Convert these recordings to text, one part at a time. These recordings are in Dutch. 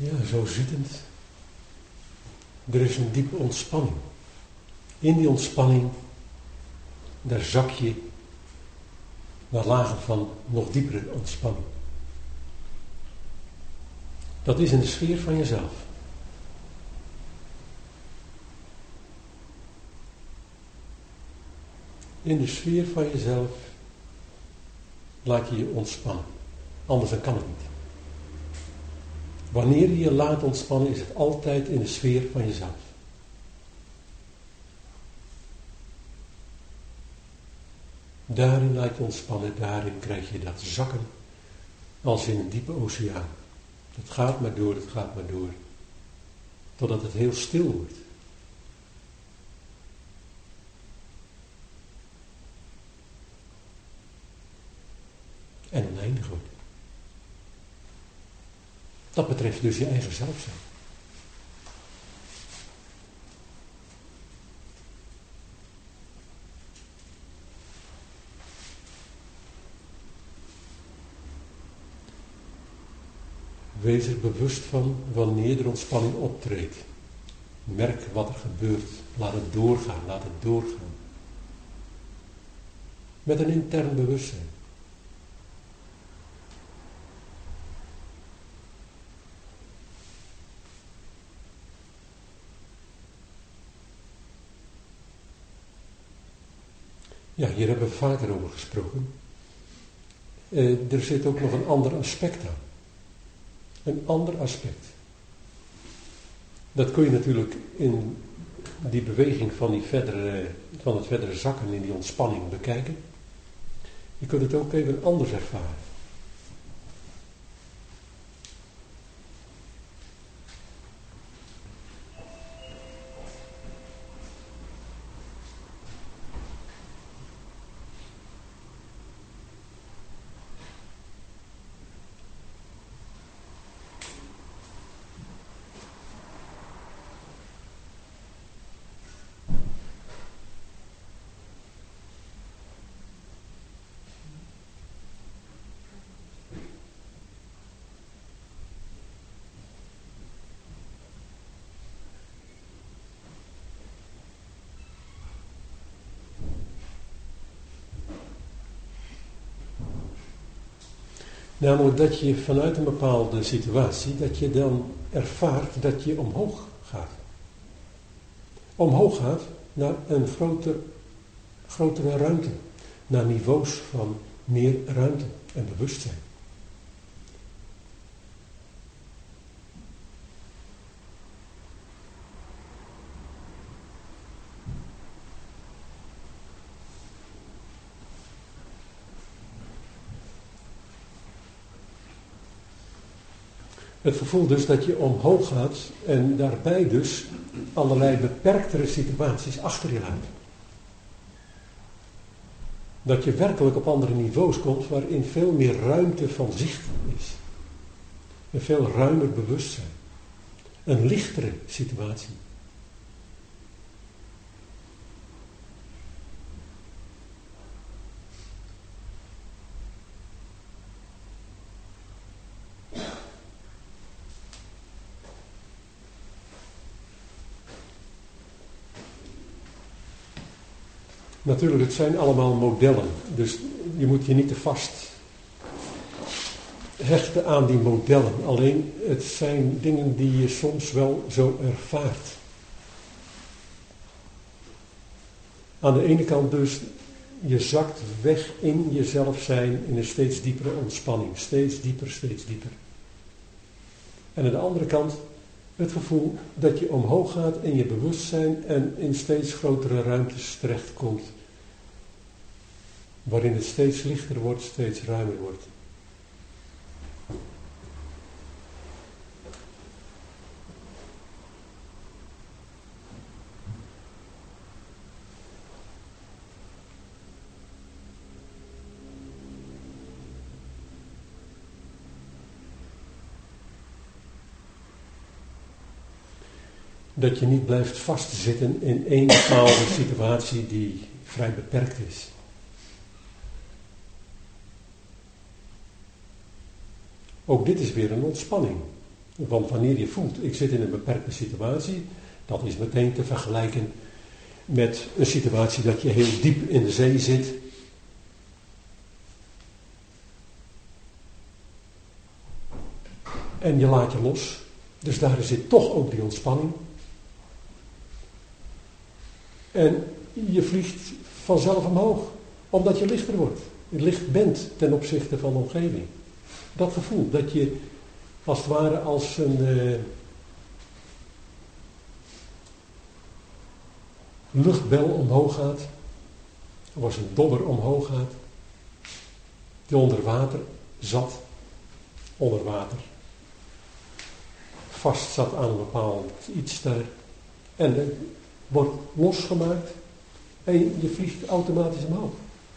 Ja, zo zittend. Er is een diepe ontspanning. In die ontspanning, daar zak je naar lagen van nog diepere ontspanning. Dat is in de sfeer van jezelf. In de sfeer van jezelf laat je je ontspannen. Anders dan kan het niet. Wanneer je je laat ontspannen, is het altijd in de sfeer van jezelf. Daarin laat je ontspannen, daarin krijg je dat zakken als in een diepe oceaan. Het gaat maar door, het gaat maar door. Totdat het heel stil wordt. En oneindig wordt. Dat betreft dus je eigen zelf zijn. Wees er bewust van wanneer er ontspanning optreedt. Merk wat er gebeurt. Laat het doorgaan, laat het doorgaan. Met een intern bewustzijn. Ja, hier hebben we vaker over gesproken. Er zit ook nog een ander aspect aan. Een ander aspect. Dat kun je natuurlijk in die beweging van het verdere zakken in die ontspanning bekijken. Je kunt het ook even anders ervaren. Namelijk dat je vanuit een bepaalde situatie, dat je dan ervaart dat je omhoog gaat. Omhoog gaat naar een grotere ruimte. Naar niveaus van meer ruimte en bewustzijn. Het gevoel dus dat je omhoog gaat en daarbij dus allerlei beperktere situaties achter je laat. Dat je werkelijk op andere niveaus komt waarin veel meer ruimte van zicht is. Een veel ruimer bewustzijn. Een lichtere situatie. Natuurlijk, het zijn allemaal modellen, dus je moet je niet te vast hechten aan die modellen. Alleen, het zijn dingen die je soms wel zo ervaart. Aan de ene kant dus, je zakt weg in jezelf zijn in een steeds diepere ontspanning. Steeds dieper, steeds dieper. En aan de andere kant, het gevoel dat je omhoog gaat in je bewustzijn en in steeds grotere ruimtes terechtkomt. Waarin het steeds lichter wordt, steeds ruimer wordt. Dat je niet blijft vastzitten in één bepaalde situatie die vrij beperkt is. Ook dit is weer een ontspanning. Want wanneer je voelt, ik zit in een beperkte situatie, dat is meteen te vergelijken met een situatie dat je heel diep in de zee zit. En je laat je los. Dus daar zit toch ook die ontspanning. En je vliegt vanzelf omhoog. Omdat je lichter wordt. Je licht bent ten opzichte van de omgeving. Dat gevoel, dat je als het ware als een luchtbel omhoog gaat. Of als een dobber omhoog gaat. Die onder water zat. Onder water. Vast zat aan een bepaald iets daar. En wordt losgemaakt. En je vliegt automatisch omhoog.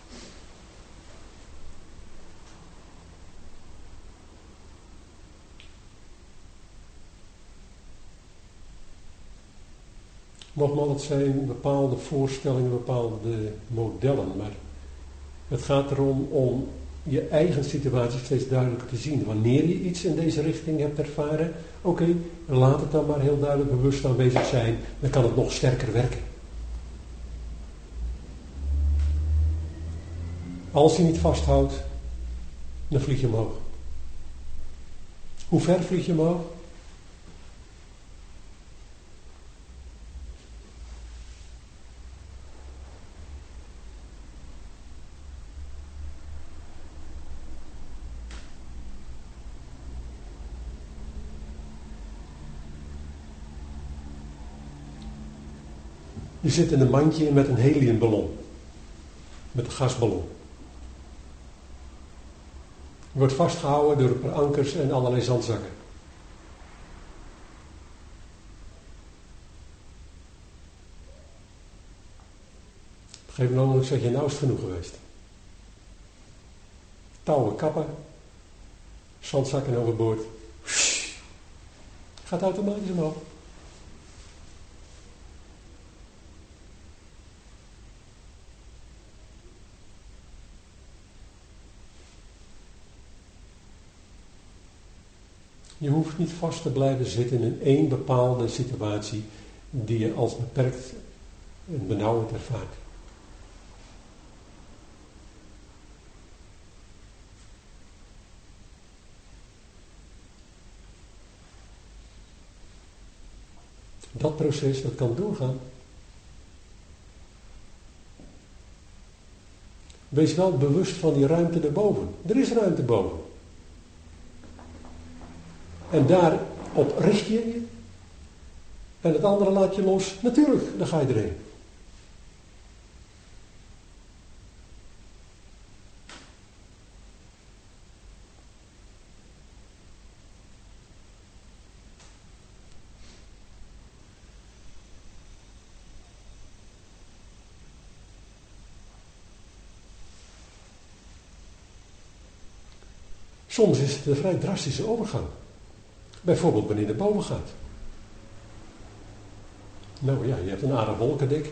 Nogmaals, het zijn bepaalde voorstellingen, bepaalde modellen. Maar het gaat erom om je eigen situatie steeds duidelijker te zien. Wanneer je iets in deze richting hebt ervaren, oké, laat het dan maar heel duidelijk bewust aanwezig zijn. Dan kan het nog sterker werken. Als je niet vasthoudt, dan vlieg je omhoog. Hoe ver vlieg je omhoog? Je zit in een mandje met een heliumballon. Met een gasballon. Je wordt vastgehouden door een paar ankers en allerlei zandzakken. Op een gegeven moment zeg je, nou is het genoeg geweest. Touwen kappen. Zandzakken overboord. Gaat automatisch omhoog. Je hoeft niet vast te blijven zitten in één bepaalde situatie die je als beperkt en benauwend ervaart. Dat proces, dat kan doorgaan. Wees wel bewust van die ruimte erboven. Er is ruimte boven. En daarop richt je je. En het andere laat je los. Natuurlijk, dan ga je erheen. Soms is het een vrij drastische overgang. Bijvoorbeeld wanneer het boven gaat. Nou ja, je hebt een aardig wolkendek.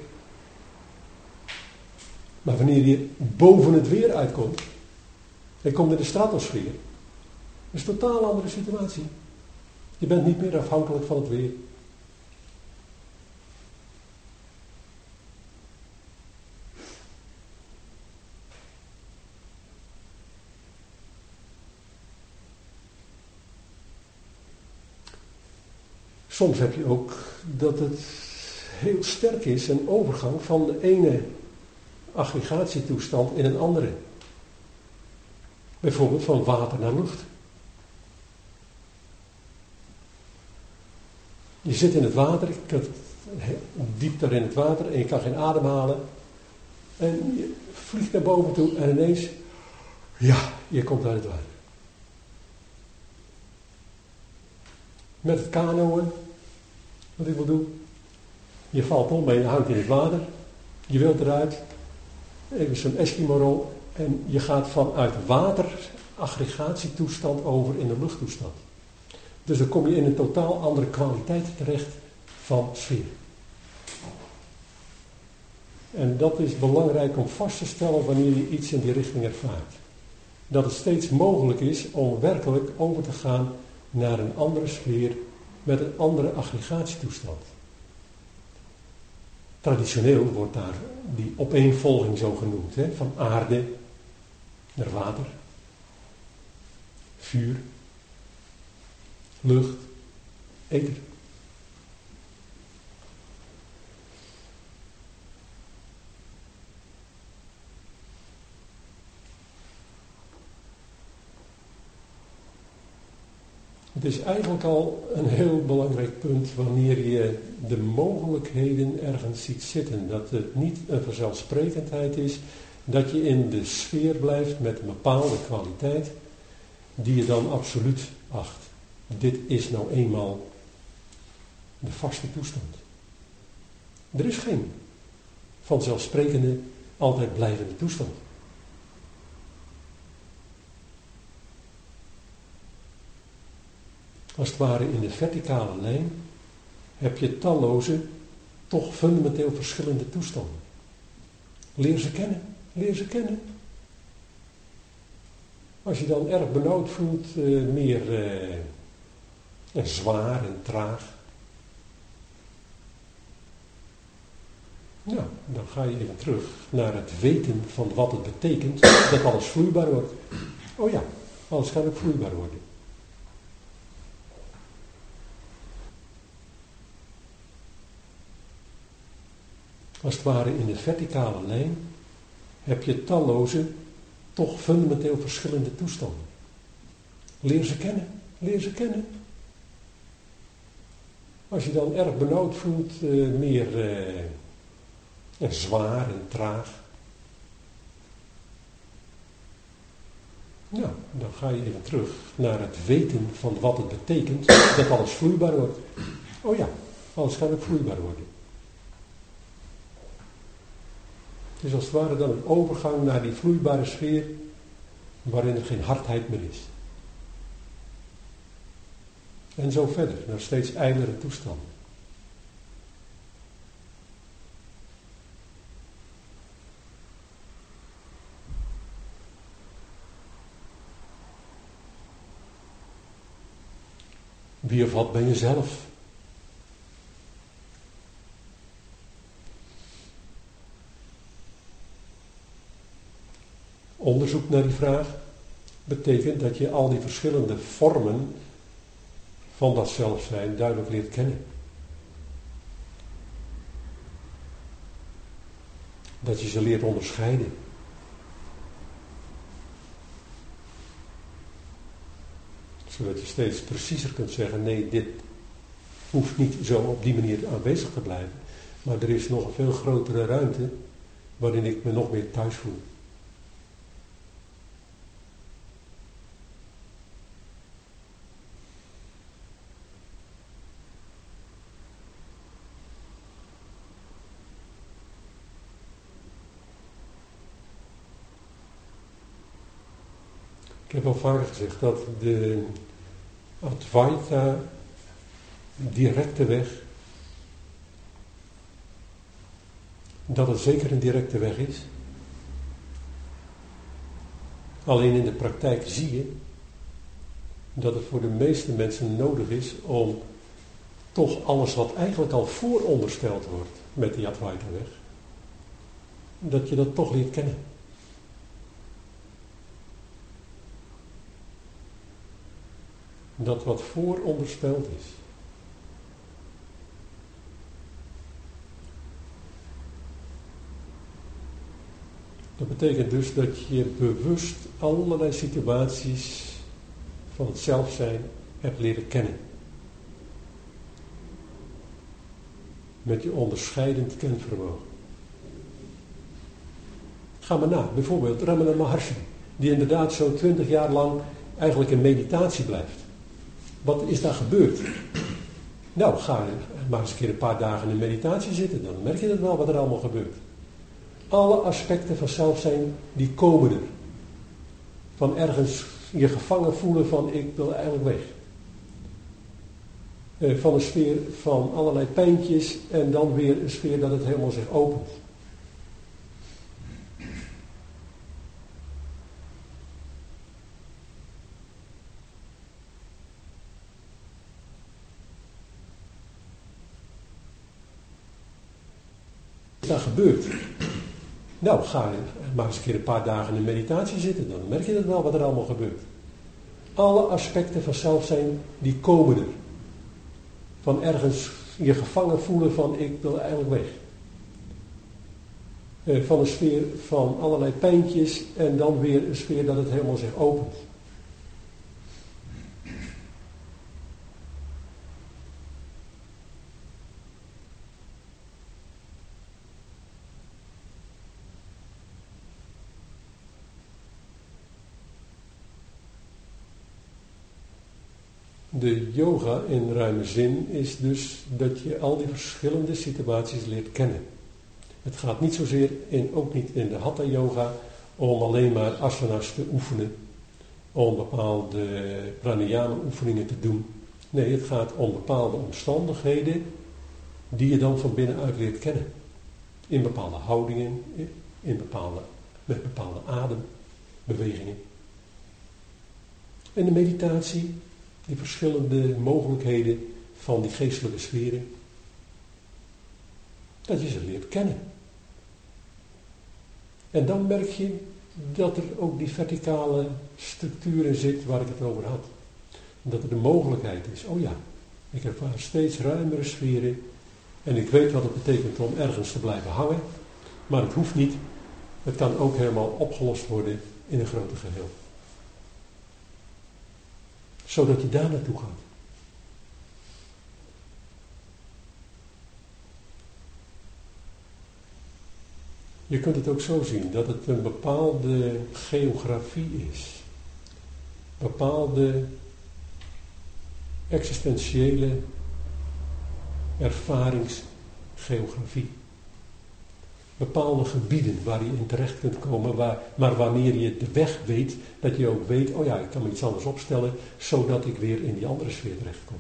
Maar wanneer je boven het weer uitkomt, je komt in de stratosfeer, dat is een totaal andere situatie. Je bent niet meer afhankelijk van het weer. Soms heb je ook dat het heel sterk is, een overgang van de ene aggregatietoestand in een andere. Bijvoorbeeld van water naar lucht. Je zit in het water, je kunt diep daar in het water en je kan geen adem halen. En je vliegt naar boven toe en ineens, ja, je komt uit het water. Met het kanoën, wat ik wil doen. Je valt om en je hangt in het water. Je wilt eruit. Even zo'n Eskimo-rol. En je gaat vanuit wateraggregatietoestand over in de luchttoestand. Dus dan kom je in een totaal andere kwaliteit terecht van sfeer. En dat is belangrijk om vast te stellen wanneer je iets in die richting ervaart. Dat het steeds mogelijk is om werkelijk over te gaan naar een andere sfeer met een andere aggregatietoestand. Traditioneel wordt daar die opeenvolging zo genoemd, van aarde naar water, vuur, lucht, ether. Het is eigenlijk al een heel belangrijk punt wanneer je de mogelijkheden ergens ziet zitten. Dat het niet een vanzelfsprekendheid is dat je in de sfeer blijft met een bepaalde kwaliteit die je dan absoluut acht. Dit is nou eenmaal de vaste toestand. Er is geen vanzelfsprekende, altijd blijvende toestand. Als het ware in de verticale lijn heb je talloze, toch fundamenteel verschillende toestanden. Leer ze kennen, leer ze kennen. Als je dan erg benauwd voelt, meer zwaar en traag. Nou, dan ga je even terug naar het weten van wat het betekent dat alles vloeibaar wordt. Oh ja, alles kan ook vloeibaar worden. Als het ware in de verticale lijn heb je talloze, toch fundamenteel verschillende toestanden. Leer ze kennen, leer ze kennen. Als je dan erg benauwd voelt, meer zwaar en traag. Nou, dan ga je even terug naar het weten van wat het betekent dat alles vloeibaar wordt. Oh ja, alles kan ook vloeibaar worden. Dus als het ware dan een overgang naar die vloeibare sfeer waarin er geen hardheid meer is. En zo verder, naar steeds ijlere toestanden. Wie of wat ben je zelf? Onderzoek naar die vraag betekent dat je al die verschillende vormen van dat zelfzijn duidelijk leert kennen. Dat je ze leert onderscheiden. Zodat je steeds preciezer kunt zeggen, nee, dit hoeft niet zo op die manier aanwezig te blijven. Maar er is nog een veel grotere ruimte waarin ik me nog meer thuis voel. Ik heb al vaker gezegd dat de Advaita directe weg, dat het zeker een directe weg is. Alleen in de praktijk zie je dat het voor de meeste mensen nodig is om toch alles wat eigenlijk al voorondersteld wordt met die Advaita weg, dat je dat toch leert kennen. Dat wat voorondersteld is. Dat betekent dus dat je bewust allerlei situaties van het zelfzijn hebt leren kennen. Met je onderscheidend kenvermogen. Ga maar na, bijvoorbeeld Ramana Maharshi, die inderdaad zo'n 20 jaar lang eigenlijk in meditatie blijft. Wat is daar gebeurd? Nou, ga maar eens een keer een paar dagen in meditatie zitten, dan merk je dat wel wat er allemaal gebeurt. Alle aspecten van zelfzijn, die komen er. Van ergens je gevangen voelen van ik wil eigenlijk weg. Van een sfeer van allerlei pijntjes en dan weer een sfeer dat het helemaal zich opent. daar gebeurt? Nou, ga maar eens een keer een paar dagen in meditatie zitten. Dan merk je dat wel wat er allemaal gebeurt. Alle aspecten van zelfzijn, die komen er. Van ergens je gevangen voelen van ik wil eigenlijk weg. Van een sfeer van allerlei pijntjes en dan weer een sfeer dat het helemaal zich opent. De yoga in ruime zin is dus dat je al die verschillende situaties leert kennen. Het gaat niet zozeer, ook niet in de hatha yoga, om alleen maar asanas te oefenen, om bepaalde pranayama oefeningen te doen. Nee, het gaat om bepaalde omstandigheden die je dan van binnenuit leert kennen. In bepaalde houdingen, met bepaalde adembewegingen. En de meditatie, die verschillende mogelijkheden van die geestelijke sferen, dat je ze leert kennen. En dan merk je dat er ook die verticale structuur in zit waar ik het over had. Dat er de mogelijkheid is, oh ja, ik ervaar steeds ruimere sferen en ik weet wat het betekent om ergens te blijven hangen, maar het hoeft niet. Het kan ook helemaal opgelost worden in een groter geheel. Zodat je daar naartoe gaat. Je kunt het ook zo zien, dat het een bepaalde geografie is. Bepaalde existentiële ervaringsgeografie. Bepaalde gebieden waar je in terecht kunt komen, maar wanneer je de weg weet, dat je ook weet, oh ja, ik kan me iets anders opstellen, zodat ik weer in die andere sfeer terechtkom.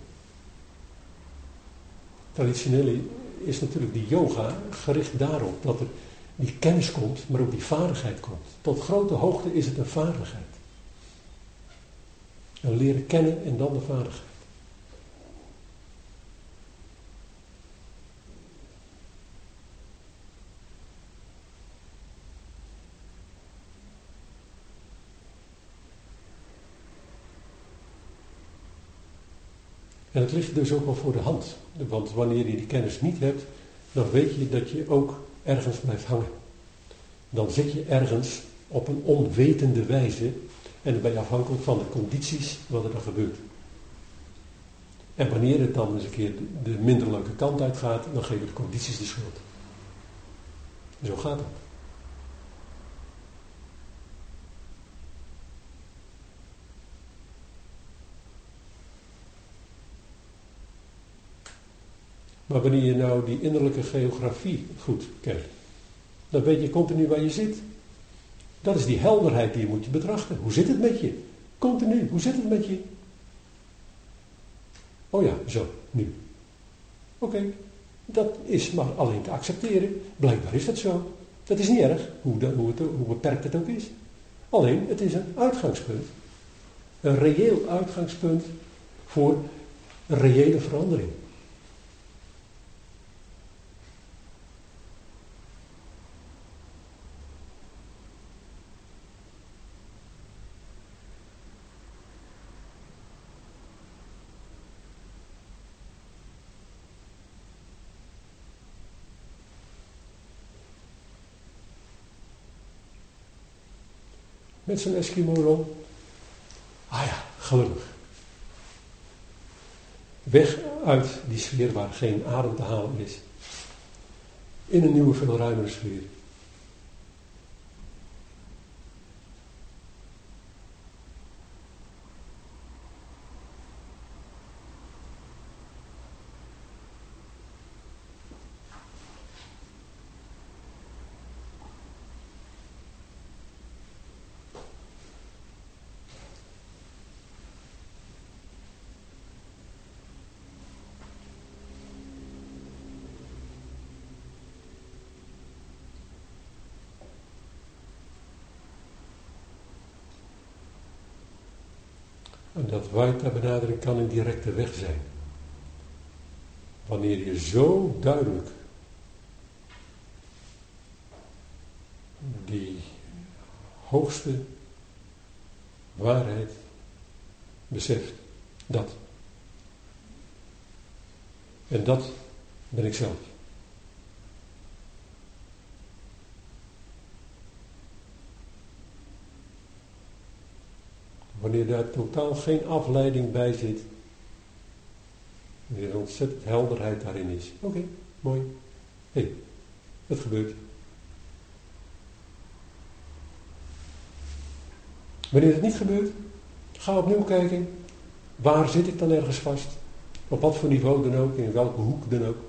Traditioneel is natuurlijk die yoga gericht daarop, dat er die kennis komt, maar ook die vaardigheid komt. Tot grote hoogte is het een vaardigheid. Een leren kennen en dan de vaardigheid. En het ligt dus ook wel voor de hand. Want wanneer je die kennis niet hebt, dan weet je dat je ook ergens blijft hangen. Dan zit je ergens op een onwetende wijze en dan ben je afhankelijk van de condities wat er dan gebeurt. En wanneer het dan eens een keer de minder leuke kant uitgaat, dan geven de condities de schuld. En zo gaat het. Maar wanneer je nou die innerlijke geografie goed kent, dan weet je continu waar je zit. Dat is die helderheid die je moet betrachten. Hoe zit het met je? Continu, hoe zit het met je? Oh ja, zo, nu. Oké, dat is maar alleen te accepteren. Blijkbaar is dat zo. Dat is niet erg, hoe beperkt het ook is. Alleen, het is een uitgangspunt. Een reëel uitgangspunt voor een reële verandering. Met zo'n Eskimo-rol. Ah ja, gelukkig. Weg uit die sfeer waar geen adem te halen is. In een nieuwe, veel ruimere sfeer. En dat Vaita-benadering kan een directe weg zijn. Wanneer je zo duidelijk hoogste waarheid beseft. Dat. En dat ben ik zelf. Wanneer daar totaal geen afleiding bij zit, wanneer er ontzettend helderheid daarin is. Oké, mooi. Hé, het gebeurt. Wanneer het niet gebeurt, ga opnieuw kijken. Waar zit ik dan ergens vast? Op wat voor niveau dan ook, in welke hoek dan ook.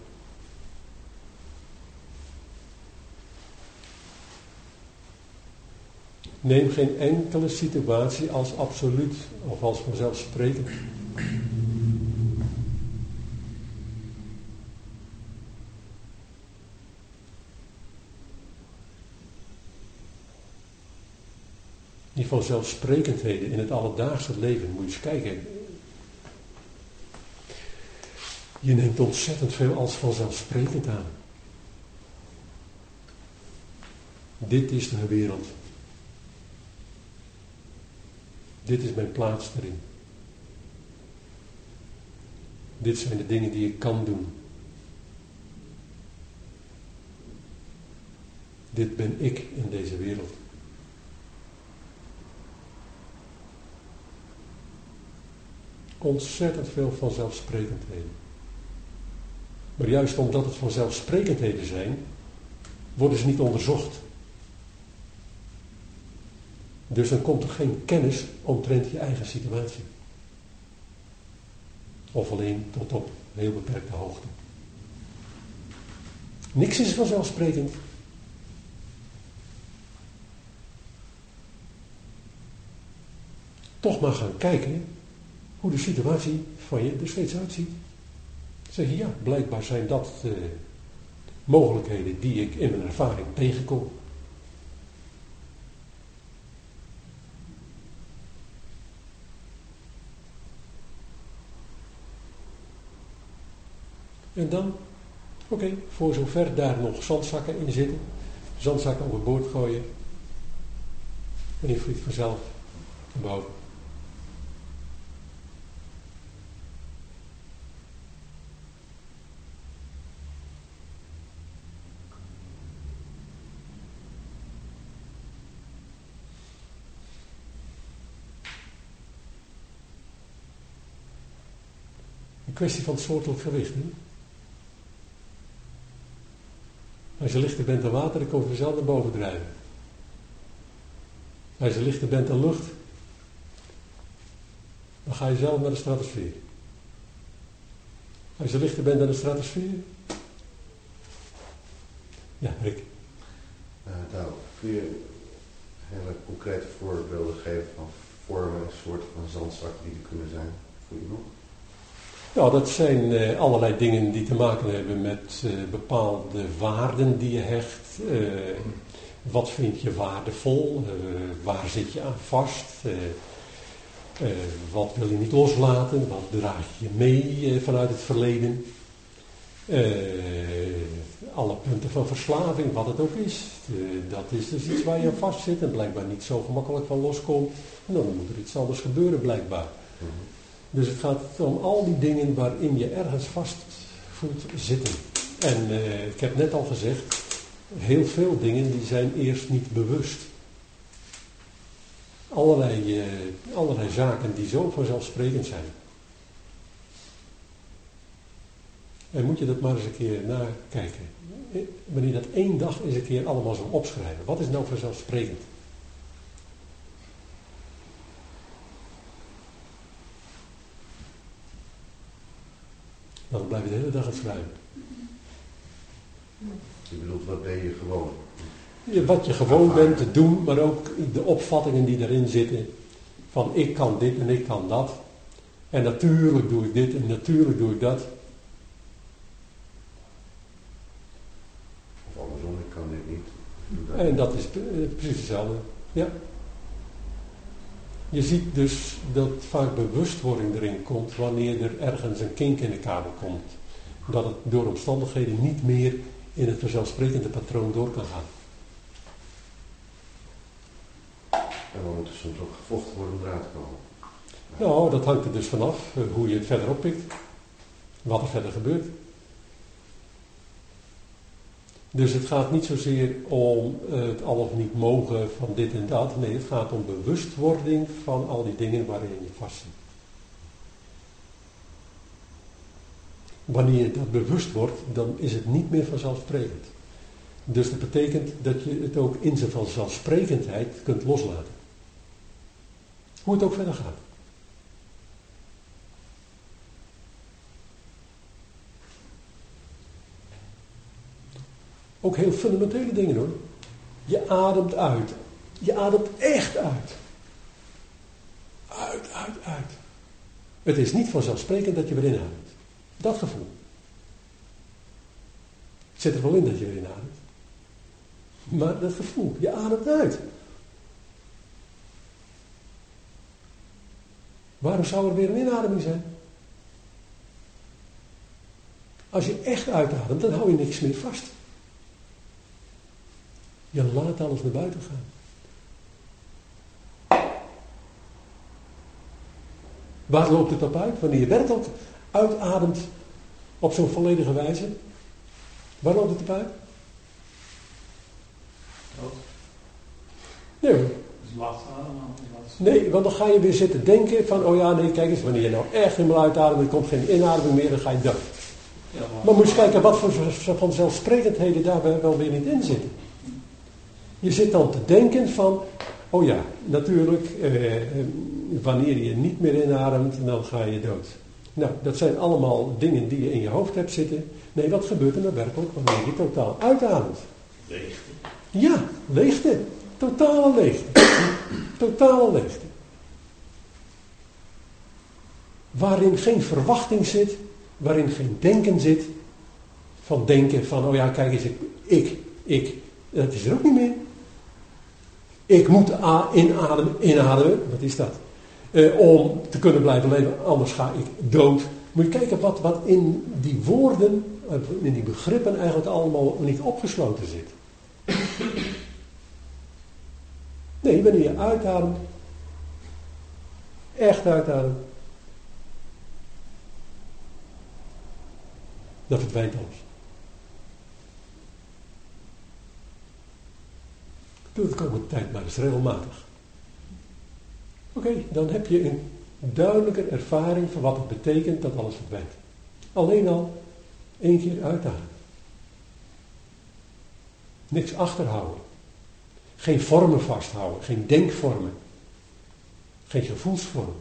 Neem geen enkele situatie als absoluut of als vanzelfsprekend. Die vanzelfsprekendheden in het alledaagse leven, moet je eens kijken. Je neemt ontzettend veel als vanzelfsprekend aan. Dit is de wereld. Dit is mijn plaats erin. Dit zijn de dingen die ik kan doen. Dit ben ik in deze wereld. Ontzettend veel vanzelfsprekendheden. Maar juist omdat het vanzelfsprekendheden zijn, worden ze niet onderzocht. Dus dan komt er geen kennis omtrent je eigen situatie. Of alleen tot op heel beperkte hoogte. Niks is vanzelfsprekend. Toch maar gaan kijken hoe de situatie van je er steeds uitziet. Zeg je, ja, blijkbaar zijn dat mogelijkheden die ik in mijn ervaring tegenkom. En dan, oké, voor zover daar nog zandzakken in zitten, zandzakken overboord gooien. En je vliegt vanzelf naar boven. Een kwestie van het soortelijk gewicht. Hè? Als je lichter bent dan water, dan kom je vanzelf naar boven drijven. Als je lichter bent dan lucht, dan ga je zelf naar de stratosfeer. Als je lichter bent dan de stratosfeer. Ja, Rick. Nou, kun je hele concrete voorbeelden geven van vormen, soorten van zandzakken die er kunnen zijn voor iemand? Nou, dat zijn allerlei dingen die te maken hebben met bepaalde waarden die je hecht. Wat vind je waardevol? Waar zit je aan vast? Wat wil je niet loslaten? Wat draag je mee vanuit het verleden? Alle punten van verslaving, wat het ook is. Dat is dus iets waar je aan vast zit en blijkbaar niet zo gemakkelijk van loskomt. En dan moet er iets anders gebeuren blijkbaar. Dus het gaat om al die dingen waarin je ergens vast voelt zitten. En ik heb net al gezegd, heel veel dingen die zijn eerst niet bewust. Allerlei zaken die zo vanzelfsprekend zijn. En moet je dat maar eens een keer nakijken. Wanneer dat 1 dag eens een keer allemaal zo opschrijven. Wat is nou vanzelfsprekend? Dan blijf je de hele dag aan het schrijven. Je bedoelt, wat ben je gewoon? Wat je gewoon bent te doen, maar ook de opvattingen die erin zitten. Van ik kan dit en ik kan dat. En natuurlijk doe ik dit en natuurlijk doe ik dat. Of andersom, ik kan dit niet. En dat is precies hetzelfde. Ja. Je ziet dus dat vaak bewustwording erin komt wanneer er ergens een kink in de kabel komt. Dat het door omstandigheden niet meer in het vanzelfsprekende patroon door kan gaan. dan moet er soms ook gevochten worden om eruit te komen. Nou, dat hangt er dus vanaf hoe je het verder oppikt. Wat er verder gebeurt. Dus het gaat niet zozeer om het al of niet mogen van dit en dat. Nee, het gaat om bewustwording van al die dingen waarin je vastzit. Wanneer je dat bewust wordt, dan is het niet meer vanzelfsprekend. Dus dat betekent dat je het ook in zijn vanzelfsprekendheid kunt loslaten. Hoe het ook verder gaat. Ook heel fundamentele dingen hoor. Je ademt uit. Je ademt echt uit. Uit. Het is niet vanzelfsprekend dat je weer inademt. Dat gevoel. Het zit er wel in dat je weer inademt. Maar dat gevoel, je ademt uit. Waarom zou er weer een inademing zijn? Als je echt uitademt, dan hou je niks meer vast. Je laat alles naar buiten gaan. Waar loopt het op uit? Wanneer je werkelijk uitademt op zo'n volledige wijze. Waar loopt het op uit? Dood. Nee hoor. Dus laatste adem. Nee, want dan ga je weer zitten denken van, oh ja, nee, kijk eens, wanneer je nou echt helemaal uitademt, er komt geen inademing meer, dan ga je dood. Ja, Maar moet je kijken wat voor vanzelfsprekendheden daar wel weer niet in zitten. Je zit dan te denken van, oh ja, natuurlijk, wanneer je niet meer inademt, dan ga je dood. Nou, dat zijn allemaal dingen die je in je hoofd hebt zitten. Nee, wat gebeurt er nou werkelijk wanneer je totaal uitademt? Leegte. Ja, leegte. Totale leegte. Totale leegte. Waarin geen verwachting zit, waarin geen denken zit, van denken van, oh ja, kijk eens, ik. Dat is er ook niet meer. Ik moet inademen, wat is dat? Om te kunnen blijven leven, anders ga ik dood. Moet je kijken wat in die woorden, in die begrippen eigenlijk allemaal niet opgesloten zit. Nee, wanneer je uitademt, echt uitademt, dan verdwijnt alles. Doe het de komende tijd maar eens regelmatig. Oké, dan heb je een duidelijker ervaring van wat het betekent dat alles verdwijnt. Alleen al 1 keer uitademen. Niks achterhouden. Geen vormen vasthouden, geen denkvormen. Geen gevoelsvormen.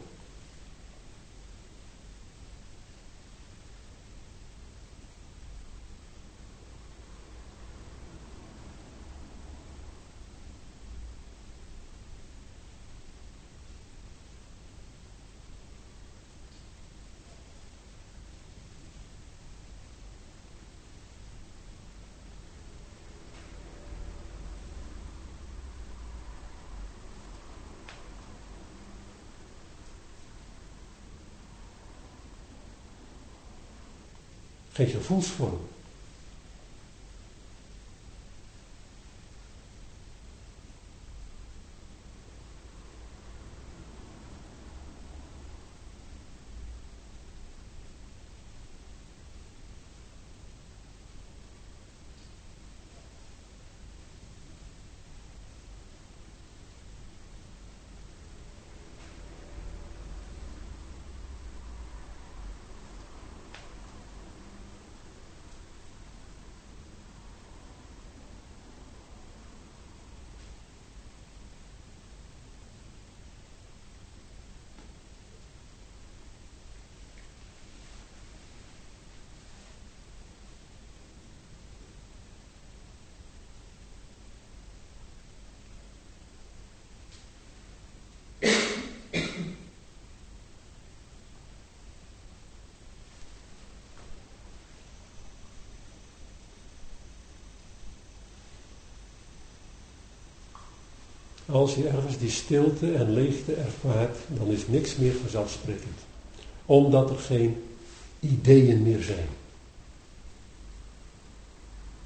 Geen gevoelsvorm. Als je ergens die stilte en leegte ervaart, dan is niks meer vanzelfsprekend. Omdat er geen ideeën meer zijn.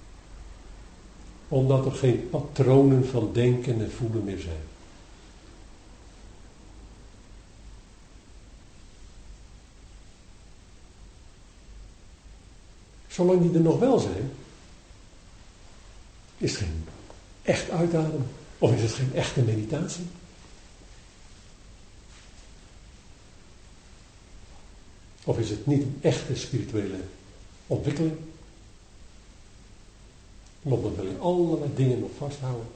Omdat er geen patronen van denken en voelen meer zijn. Zolang die er nog wel zijn, is het geen echt uitademen. Of is het geen echte meditatie? Of is het niet een echte spirituele ontwikkeling? Want dan wil je allerlei dingen nog vasthouden.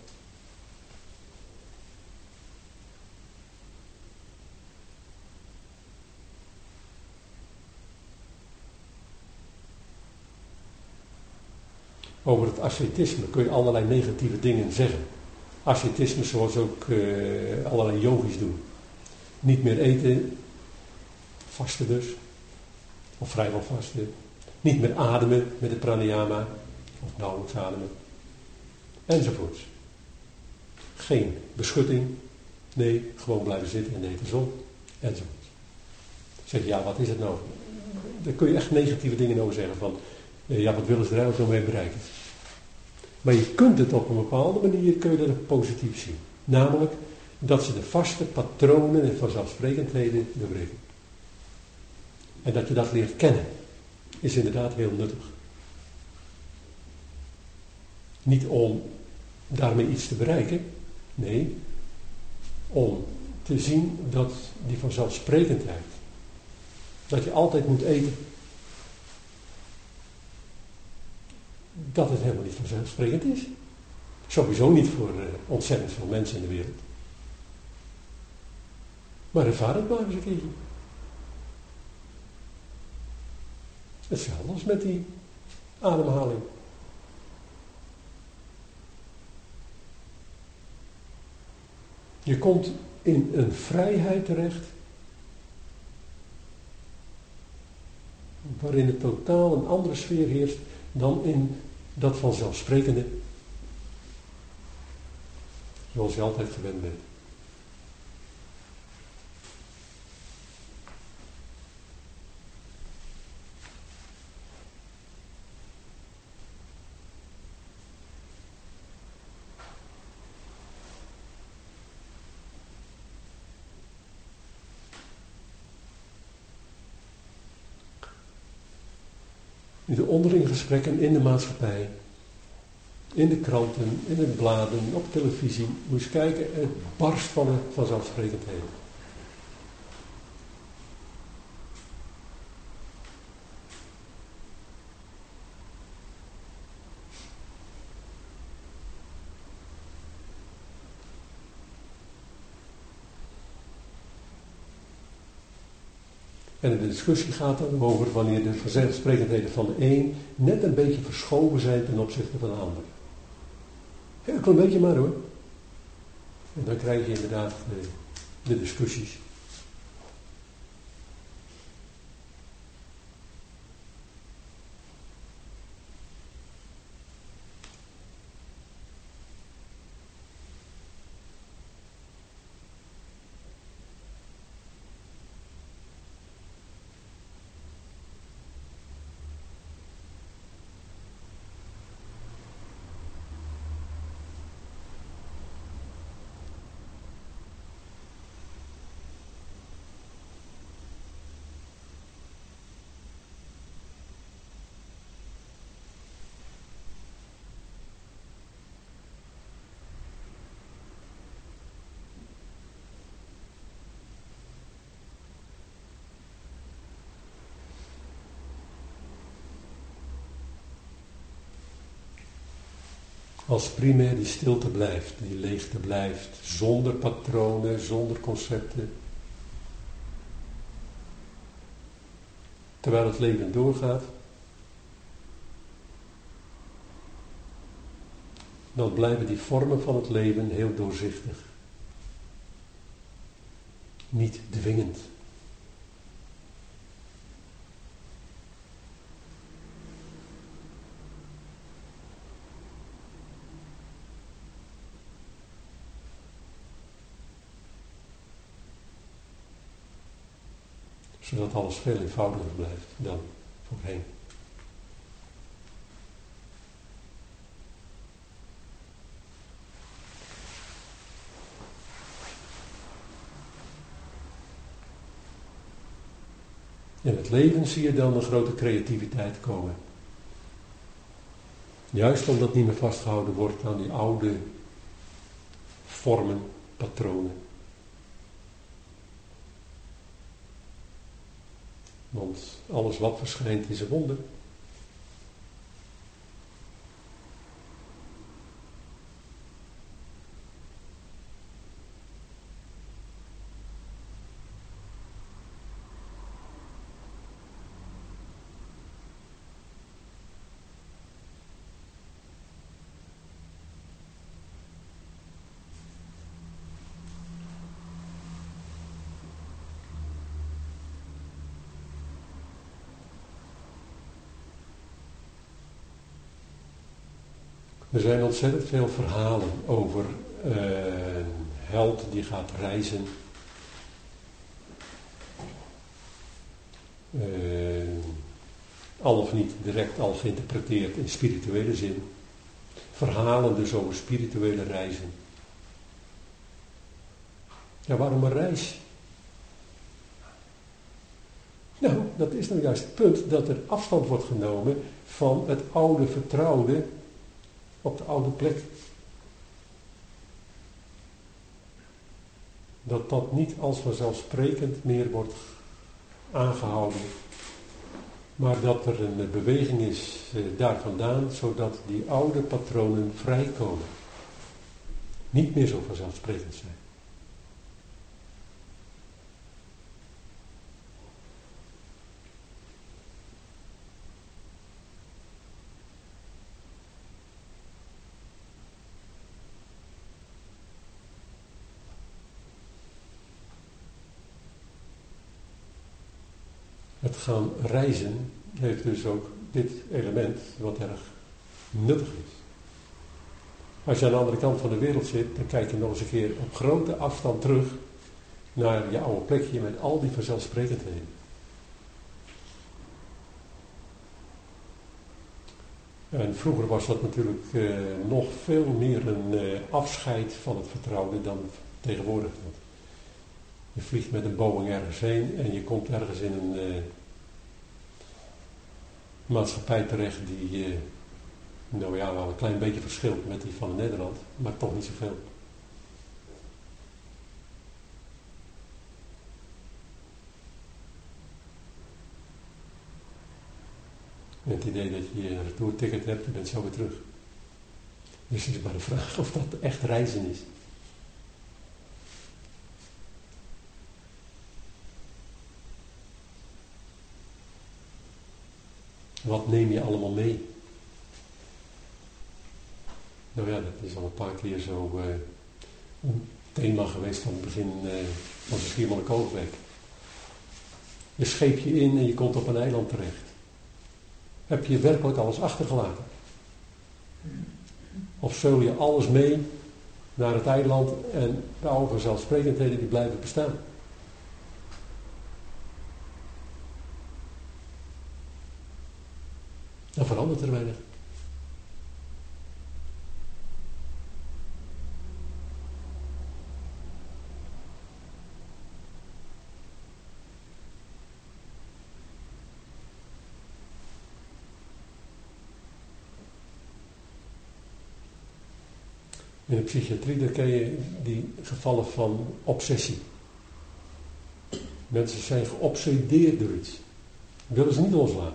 Over het ascetisme kun je allerlei negatieve dingen zeggen. Ascetisme zoals ook allerlei yogis doen. Niet meer eten, vasten dus. Of vrijwel vasten. Niet meer ademen met de pranayama. Of nauwelijks ademen. Enzovoorts. Geen beschutting. Nee, gewoon blijven zitten in de hete zon. Enzovoorts. Zeg je, ja, wat is het nou? Daar kun je echt negatieve dingen over zeggen. Van, ja, wat willen ze er eigenlijk mee bereiken? Maar je kunt het op een bepaalde manier kun je dat positief zien. Namelijk dat ze de vaste patronen en vanzelfsprekendheden doorbreken. En dat je dat leert kennen, is inderdaad heel nuttig. Niet om daarmee iets te bereiken, nee, om te zien dat die vanzelfsprekendheid, dat je altijd moet eten, dat het helemaal niet vanzelfsprekend is. Sowieso niet voor ontzettend veel mensen in de wereld. Maar ervaar het maar eens een keertje. Hetzelfde als met die ademhaling. Je komt in een vrijheid terecht, waarin het totaal een andere sfeer heerst dan in dat vanzelfsprekende, zoals je altijd gewend bent. In de onderlinge gesprekken in de maatschappij, in de kranten, in de bladen, op televisie, moet je eens kijken, het barst van vanzelfsprekendheden. En de discussie gaat dan over wanneer de vanzelfsprekendheden van de een net een beetje verschoven zijn ten opzichte van de ander. Heel klein beetje maar hoor. En dan krijg je inderdaad de discussies. Als primair die stilte blijft, die leegte blijft, zonder patronen, zonder concepten. Terwijl het leven doorgaat, dan blijven die vormen van het leven heel doorzichtig. Niet dwingend. Zodat alles veel eenvoudiger blijft dan voorheen. In het leven zie je dan een grote creativiteit komen. Juist omdat niet meer vastgehouden wordt aan die oude vormen, patronen. Want alles wat verschijnt is een wonder. Er zijn ontzettend veel verhalen over een held die gaat reizen. Al of niet direct al geïnterpreteerd in spirituele zin. Verhalen dus over spirituele reizen. Ja, waarom een reis? Nou, dat is nou juist het punt dat er afstand wordt genomen van het oude vertrouwde op de oude plek. Dat niet als vanzelfsprekend meer wordt aangehouden, maar dat er een beweging is daar vandaan, zodat die oude patronen vrijkomen. Niet meer zo vanzelfsprekend zijn. Het gaan reizen heeft dus ook dit element wat erg nuttig is. Als je aan de andere kant van de wereld zit, dan kijk je nog eens een keer op grote afstand terug naar je oude plekje met al die vanzelfsprekendheden. En vroeger was dat natuurlijk nog veel meer een afscheid van het vertrouwde dan tegenwoordig. Je vliegt met een Boeing ergens heen en je komt ergens in een maatschappij terecht die, nou ja, wel een klein beetje verschilt met die van Nederland, maar toch niet zoveel. En het idee dat je een retourticket hebt, je bent zo weer terug. Dus het is maar de vraag of dat echt reizen is. Wat neem je allemaal mee? Nou ja, dat is al een paar keer zo een thema geweest van het begin van de Schiermonnikoogweek. Je scheep je in en je komt op een eiland terecht. Heb je werkelijk alles achtergelaten? Of zul je alles mee naar het eiland en de oude vanzelfsprekendheden die blijven bestaan? Dan verandert er weinig. In de psychiatrie daar ken je die gevallen van obsessie. Mensen zijn geobsedeerd door iets. Willen ze niet loslaten.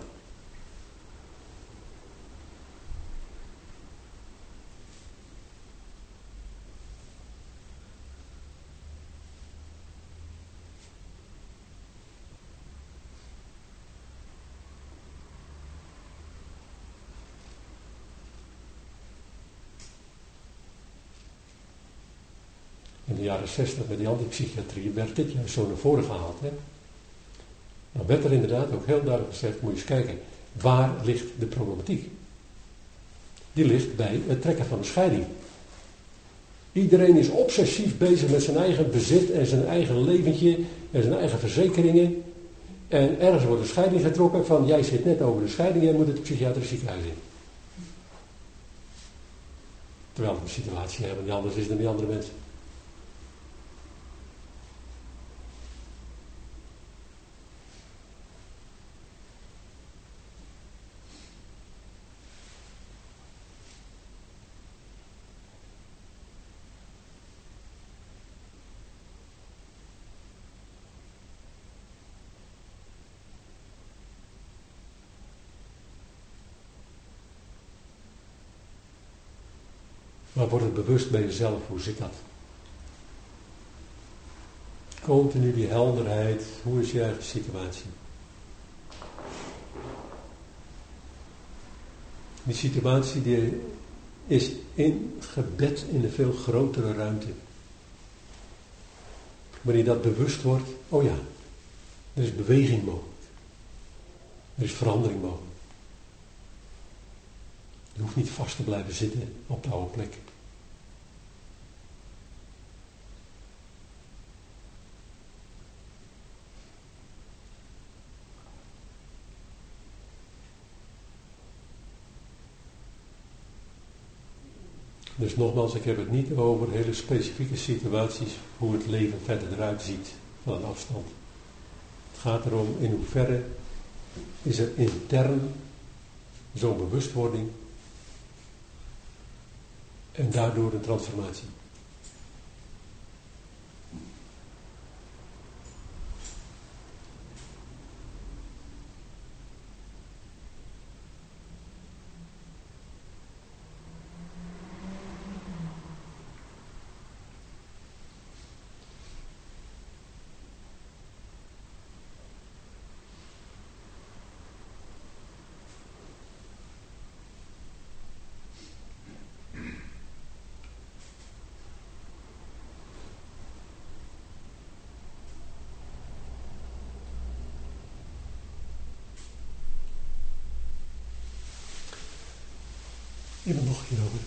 In de jaren 60 met die antipsychiatrie werd dit juist zo naar voren gehaald. Hè? Dan werd er inderdaad ook heel duidelijk gezegd, moet je eens kijken, waar ligt de problematiek? Die ligt bij het trekken van de scheiding. Iedereen is obsessief bezig met zijn eigen bezit en zijn eigen leventje en zijn eigen verzekeringen. En ergens wordt een scheiding getrokken van, jij zit net over de scheiding, jij moet het psychiatrisch ziekenhuis in. Terwijl we een situatie hebben die anders is dan die andere mensen. Maar word het bewust bij jezelf, hoe zit dat? Continu die helderheid, hoe is je eigen situatie? Die situatie die is ingebed in een veel grotere ruimte. Wanneer dat bewust wordt, oh ja, er is beweging mogelijk. Er is verandering mogelijk. Je hoeft niet vast te blijven zitten op de oude plek. Dus nogmaals, ik heb het niet over hele specifieke situaties, hoe het leven verder eruit ziet van een afstand. Het gaat erom in hoeverre is er intern zo'n bewustwording en daardoor een transformatie. Iemand nog hierover?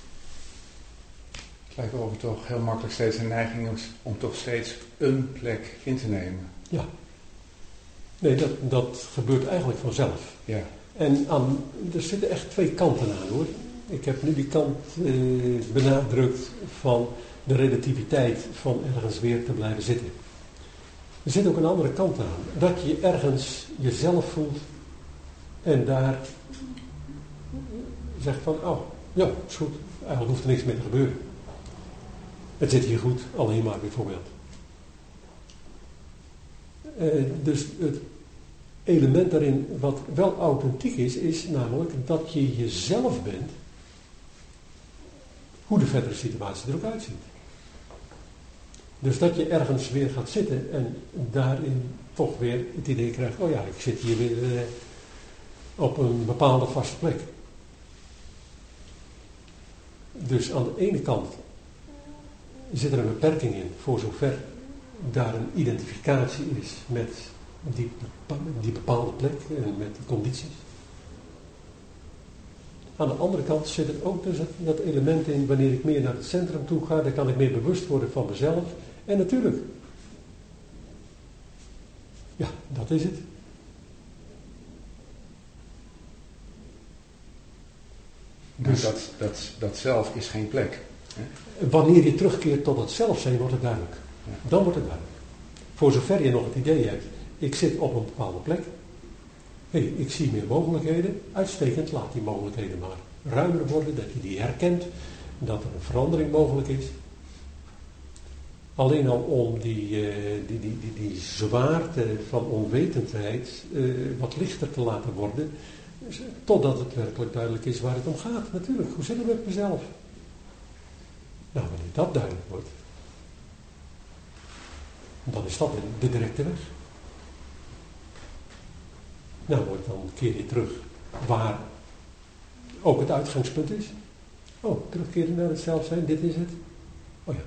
Het lijkt wel of het toch heel makkelijk steeds een neiging is om toch steeds een plek in te nemen. Ja. Nee, dat gebeurt eigenlijk vanzelf. Ja. En er zitten echt twee kanten aan hoor. Ik heb nu die kant benadrukt van de relativiteit van ergens weer te blijven zitten. Er zit ook een andere kant aan. Dat je ergens jezelf voelt en daar zegt van, oh, ja, is goed. Eigenlijk hoeft er niks meer te gebeuren. Het zit hier goed, alleen maar bijvoorbeeld. Dus het element daarin wat wel authentiek is namelijk dat je jezelf bent, hoe de verdere situatie er ook uitziet. Dus dat je ergens weer gaat zitten en daarin toch weer het idee krijgt, oh ja, ik zit hier weer op een bepaalde vaste plek. Dus aan de ene kant zit er een beperking in, voor zover daar een identificatie is met die bepaalde plek en met de condities. Aan de andere kant zit er ook dus dat element in, wanneer ik meer naar het centrum toe ga, dan kan ik meer bewust worden van mezelf. En natuurlijk, ja, dat is het. Dus dat zelf is geen plek. Hè? Wanneer je terugkeert tot het zelf zijn, wordt het duidelijk. Ja. Dan wordt het duidelijk. Voor zover je nog het idee hebt, ik zit op een bepaalde plek. Ik zie meer mogelijkheden. Uitstekend, laat die mogelijkheden maar ruimer worden, dat je die herkent, dat er een verandering mogelijk is. Alleen al om die zwaarte van onwetendheid wat lichter te laten worden, totdat het werkelijk duidelijk is waar het om gaat. Natuurlijk, hoe zit het met mezelf? Nou, wanneer dat duidelijk wordt, dan is dat de directe weg. Nou, dan keer je terug waar ook het uitgangspunt is. Oh, terugkeren naar het zelf zijn, dit is het. Oh ja.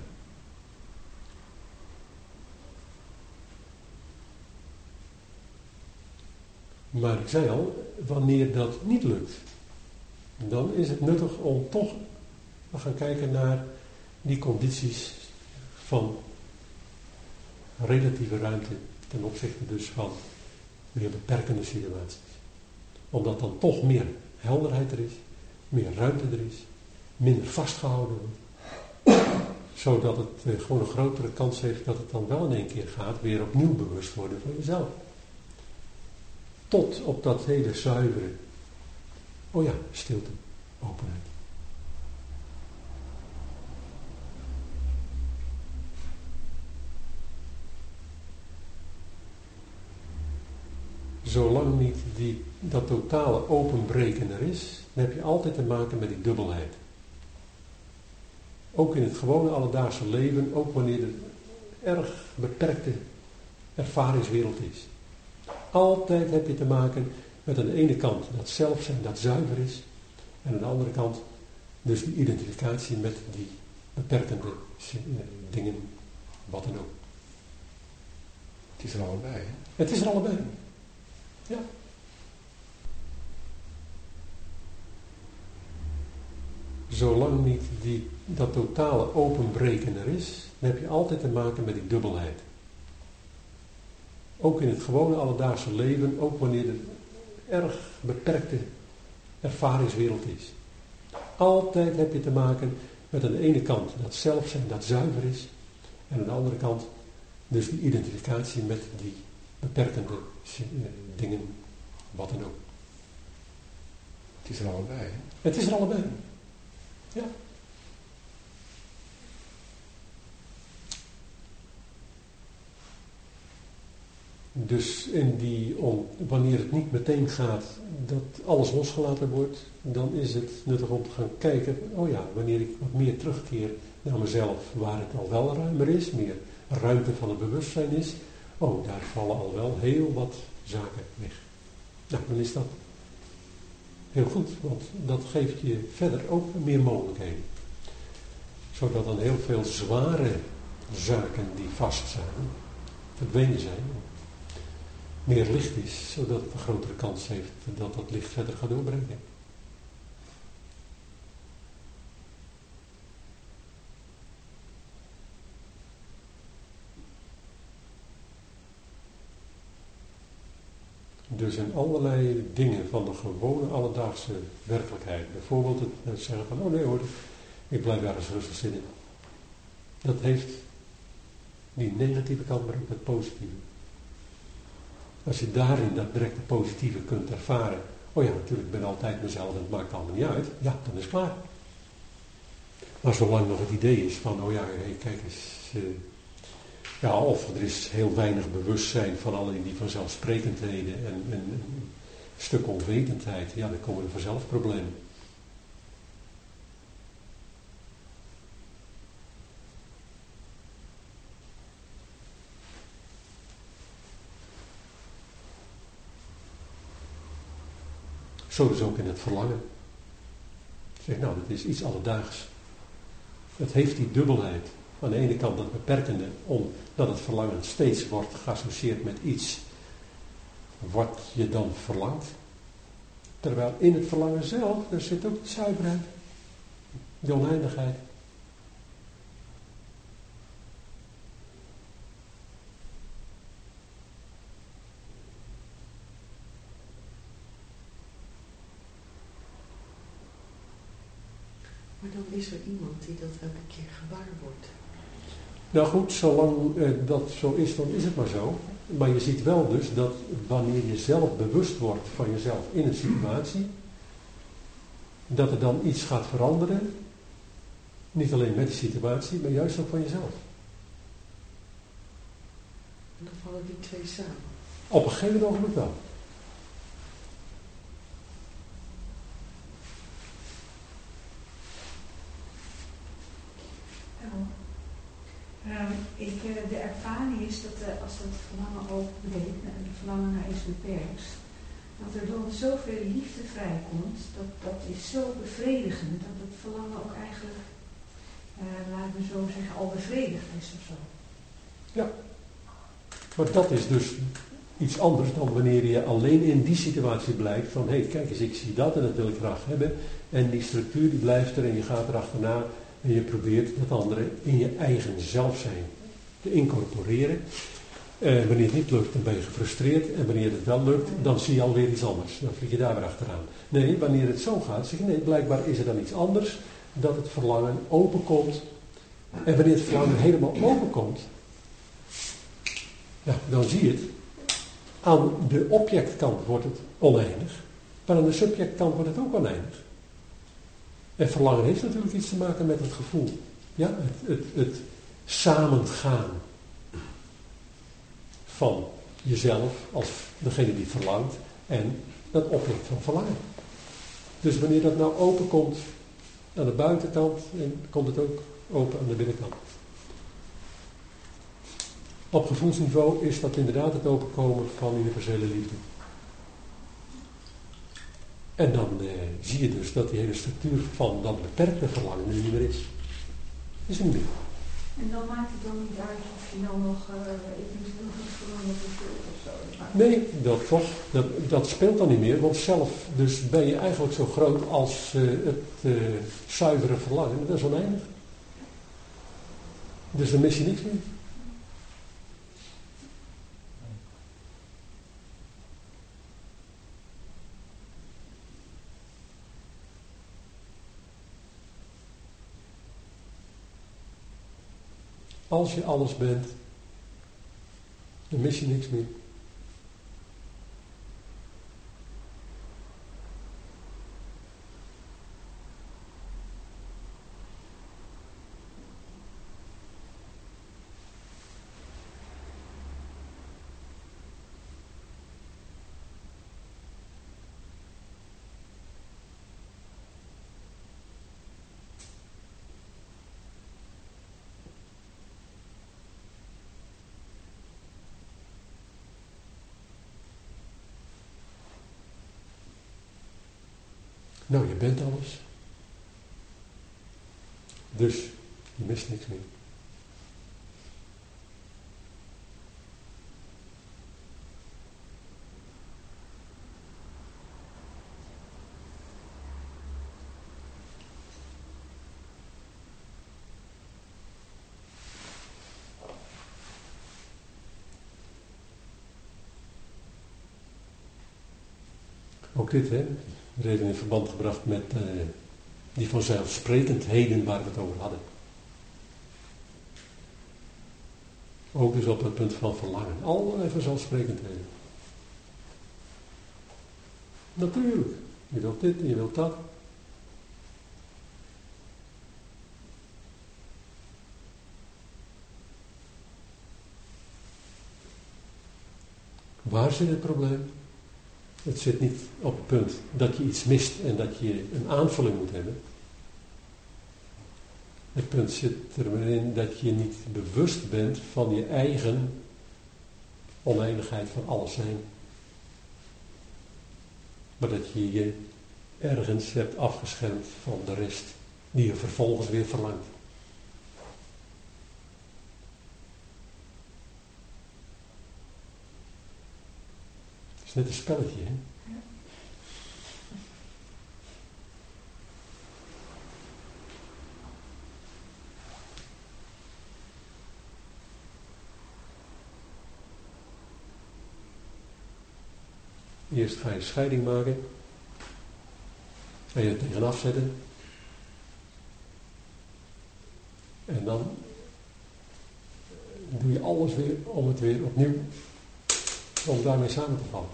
Maar ik zei al, wanneer dat niet lukt, dan is het nuttig om toch te gaan kijken naar die condities van relatieve ruimte ten opzichte dus van meer beperkende situaties. Omdat dan toch meer helderheid er is, meer ruimte er is, minder vastgehouden wordt. Zodat het gewoon een grotere kans heeft dat het dan wel in één keer gaat weer opnieuw bewust worden van jezelf. Tot op dat hele zuivere, oh ja, stilte, openheid. Zolang niet dat totale openbreken er is, dan heb je altijd te maken met die dubbelheid. Ook in het gewone alledaagse leven, ook wanneer er erg beperkte ervaringswereld is. Altijd heb je te maken met aan de ene kant dat zelfzijn dat zuiver is. En aan de andere kant dus die identificatie met die beperkende dingen, wat dan ook. Het is er allebei, hè? Het is er allebei. Ja. Zolang niet dat totale openbreken er is, dan heb je altijd te maken met die dubbelheid. Ook in het gewone alledaagse leven, ook wanneer er erg beperkte ervaringswereld is. Altijd heb je te maken met aan de ene kant dat zelfzijn dat zuiver is. En aan de andere kant dus die identificatie met die beperkende dingen, wat dan ook. Het is er allebei, hè? Het is er allebei. Ja. Dus wanneer het niet meteen gaat dat alles losgelaten wordt, dan is het nuttig om te gaan kijken, wanneer ik wat meer terugkeer naar mezelf, waar het al wel ruimer is, meer ruimte van het bewustzijn is, daar vallen al wel heel wat zaken weg. Nou, dan is dat heel goed, want dat geeft je verder ook meer mogelijkheden. Zodat dan heel veel zware zaken die vast zijn, verdwenen zijn, meer licht is, zodat het een grotere kans heeft dat dat licht verder gaat doorbreken. Dus in allerlei dingen van de gewone alledaagse werkelijkheid. Bijvoorbeeld het zeggen van, nee hoor, ik blijf ergens rustig zitten. Dat heeft die negatieve kant, maar ook het positieve. Als je daarin dat directe positieve kunt ervaren, natuurlijk, ik ben altijd mezelf en het maakt allemaal niet uit, dan is het klaar. Maar zolang nog het idee is van, kijk eens, of er is heel weinig bewustzijn van allerlei die vanzelfsprekendheden en een stuk onwetendheid, dan komen er vanzelf problemen. Zo dus ook in het verlangen. Zeg, dat is iets alledaags. Het heeft die dubbelheid. Aan de ene kant dat beperkende, omdat het verlangen steeds wordt geassocieerd met iets wat je dan verlangt. Terwijl in het verlangen zelf, daar zit ook de zuiverheid, de oneindigheid. Maar dan is er iemand die dat elke keer gewaar wordt. Nou goed, zolang dat zo is, dan is het maar zo. Maar je ziet wel dus dat wanneer je zelf bewust wordt van jezelf in een situatie, dat er dan iets gaat veranderen. Niet alleen met die situatie, maar juist ook van jezelf. En dan vallen die twee samen. Op een gegeven ogenblik wel. De ervaring is dat als dat verlangen openbreekt, en het verlangen naar iets beperkt, dat er dan zoveel liefde vrijkomt, dat is zo bevredigend, dat het verlangen ook eigenlijk, laten we zo zeggen, al bevredigd is of zo. Ja, maar dat is dus iets anders dan wanneer je alleen in die situatie blijft van, kijk eens, ik zie dat en dat wil ik graag hebben, en die structuur die blijft er en je gaat erachterna. En je probeert dat andere in je eigen zelfzijn te incorporeren. Wanneer het niet lukt, dan ben je gefrustreerd. En wanneer het wel lukt, dan zie je alweer iets anders. Dan vlieg je daar weer achteraan. Nee, wanneer het zo gaat, zeg je nee, blijkbaar is er dan iets anders. Dat het verlangen openkomt. En wanneer het verlangen helemaal openkomt, dan zie je het. Aan de objectkant wordt het oneindig. Maar aan de subjectkant wordt het ook oneindig. En verlangen heeft natuurlijk iets te maken met het gevoel. Ja, het samengaan van jezelf als degene die verlangt en dat object van verlangen. Dus wanneer dat nou openkomt aan de buitenkant, en komt het ook open aan de binnenkant. Op gevoelsniveau is dat inderdaad het openkomen van universele liefde. En dan zie je dus dat die hele structuur van dat beperkte verlangen nu niet meer is. Is er niet meer. En dan maakt het dan niet uit of je nou nog eventueel een verlangen vervult of zo. Nee, dat toch. Dat speelt dan niet meer, want zelf dus ben je eigenlijk zo groot als het zuivere verlangen. Dat is oneindig. Dus dan mis je niks meer. Als je alles bent, dan mis je niks meer. Nou, je bent alles. Dus je mist niks meer. Ook dit, hè, reden in verband gebracht met die vanzelfsprekendheden waar we het over hadden. Ook dus op het punt van verlangen. Allerlei vanzelfsprekendheden. Natuurlijk. Je wilt dit en je wilt dat. Waar zit het probleem? Het zit niet op het punt dat je iets mist en dat je een aanvulling moet hebben. Het punt zit erin dat je niet bewust bent van je eigen oneindigheid van alles zijn. Maar dat je je ergens hebt afgeschermd van de rest die je vervolgens weer verlangt. Het is net een spelletje, hè? Ja. Eerst ga je scheiding maken. Ga je er tegenaf zetten. En dan doe je alles weer om het weer opnieuw, om daarmee samen te vallen.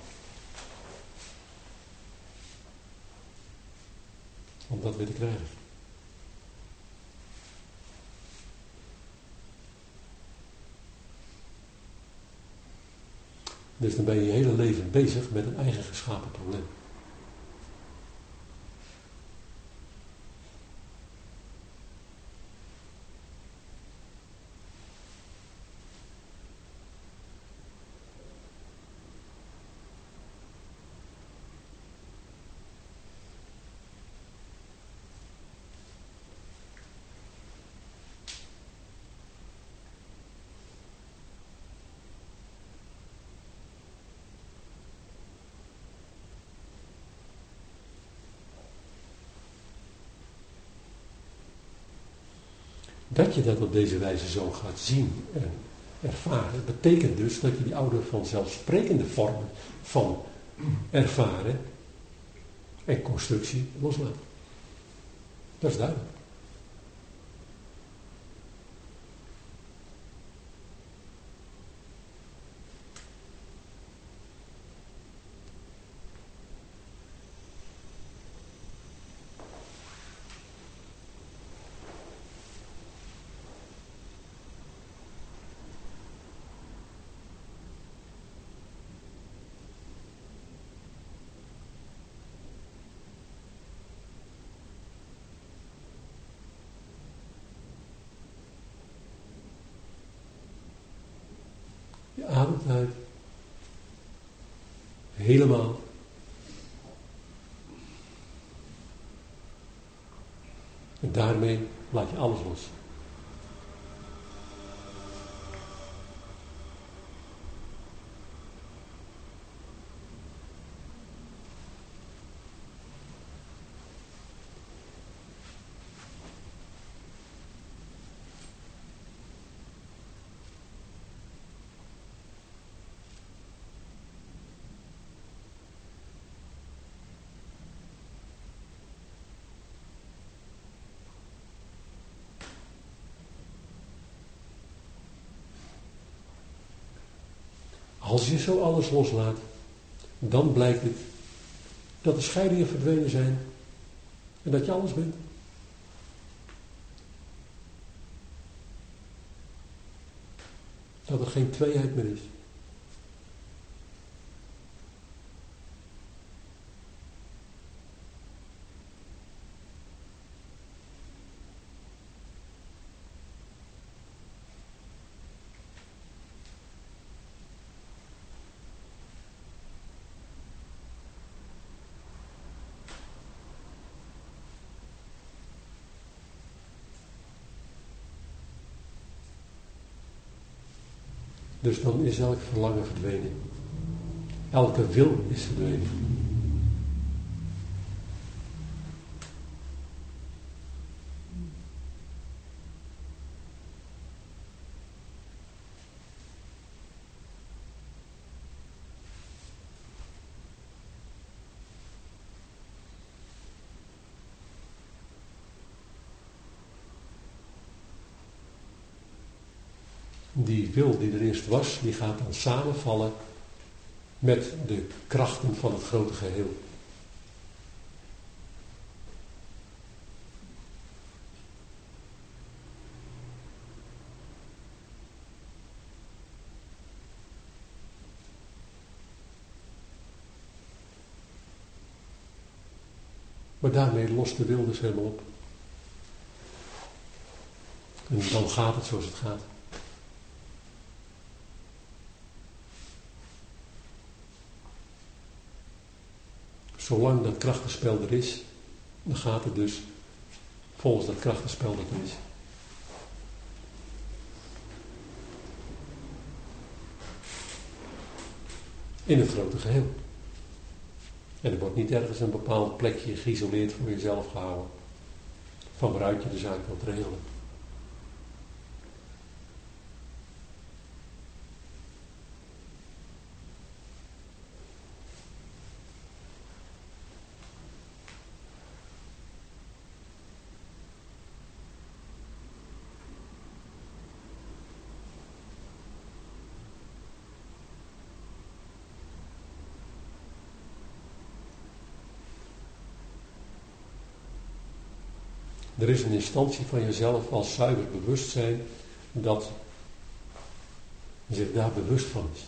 Om dat weer te krijgen. Dus dan ben je je hele leven bezig met een eigen geschapen probleem. Dat je dat op deze wijze zo gaat zien en ervaren, betekent dus dat je die oude vanzelfsprekende vormen van ervaren en constructie loslaat. Dat is duidelijk. Je ademt uit. Helemaal. En daarmee laat je alles los. Als je zo alles loslaat, dan blijkt het dat de scheidingen verdwenen zijn en dat je alles bent. Dat er geen tweeheid meer is. Dus dan is elk verlangen verdwenen. Elke wil is verdwenen. Die wil die er eerst was, die gaat dan samenvallen met de krachten van het grote geheel. Maar daarmee lost de wil dus helemaal op. En dan gaat het zoals het gaat. Zolang dat krachtenspel er is, dan gaat het dus volgens dat krachtenspel dat er is. In het grote geheel. En er wordt niet ergens een bepaald plekje geïsoleerd voor jezelf gehouden. Van waaruit je de zaak wilt regelen. Er is een instantie van jezelf als zuiver bewustzijn dat zich daar bewust van is.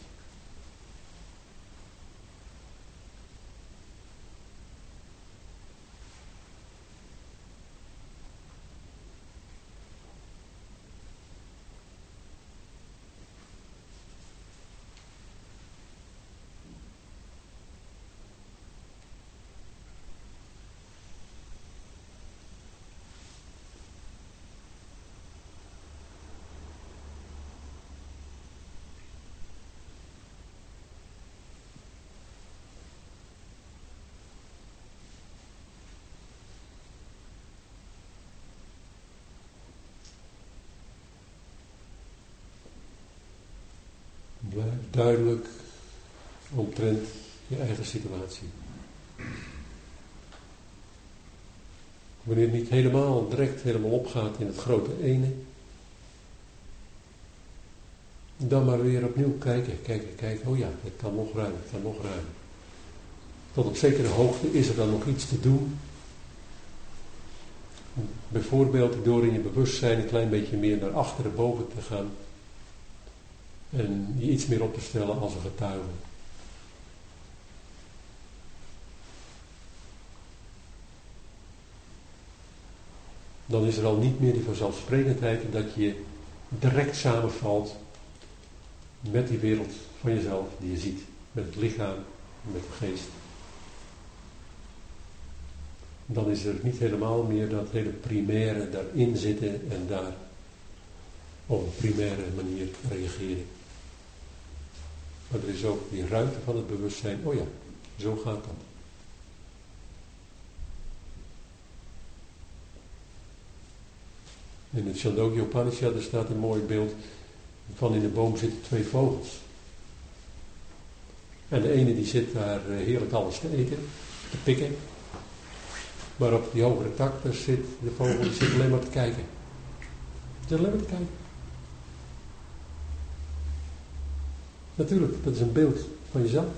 Blijf duidelijk omtrent je eigen situatie. Wanneer het niet helemaal direct helemaal opgaat in het grote ene, dan maar weer opnieuw kijken. Oh ja, het kan nog ruimer. Tot op zekere hoogte is er dan nog iets te doen. Bijvoorbeeld door in je bewustzijn een klein beetje meer naar achteren boven te gaan. En je iets meer op te stellen als een getuige. Dan is er al niet meer die vanzelfsprekendheid dat je direct samenvalt met die wereld van jezelf die je ziet. Met het lichaam, met de geest. Dan is er niet helemaal meer dat hele primaire daarin zitten en daar op een primaire manier reageren. Maar er is ook die ruimte van het bewustzijn. Oh ja, zo gaat dat. In het Chandogya Upanishad er staat een mooi beeld van in de boom zitten 2 vogels. En de ene die zit daar heerlijk alles te eten, te pikken. Maar op die hogere tak, daar zit de vogel die zit alleen maar te kijken. Die zit alleen maar te kijken. Natuurlijk, dat is een beeld van jezelf.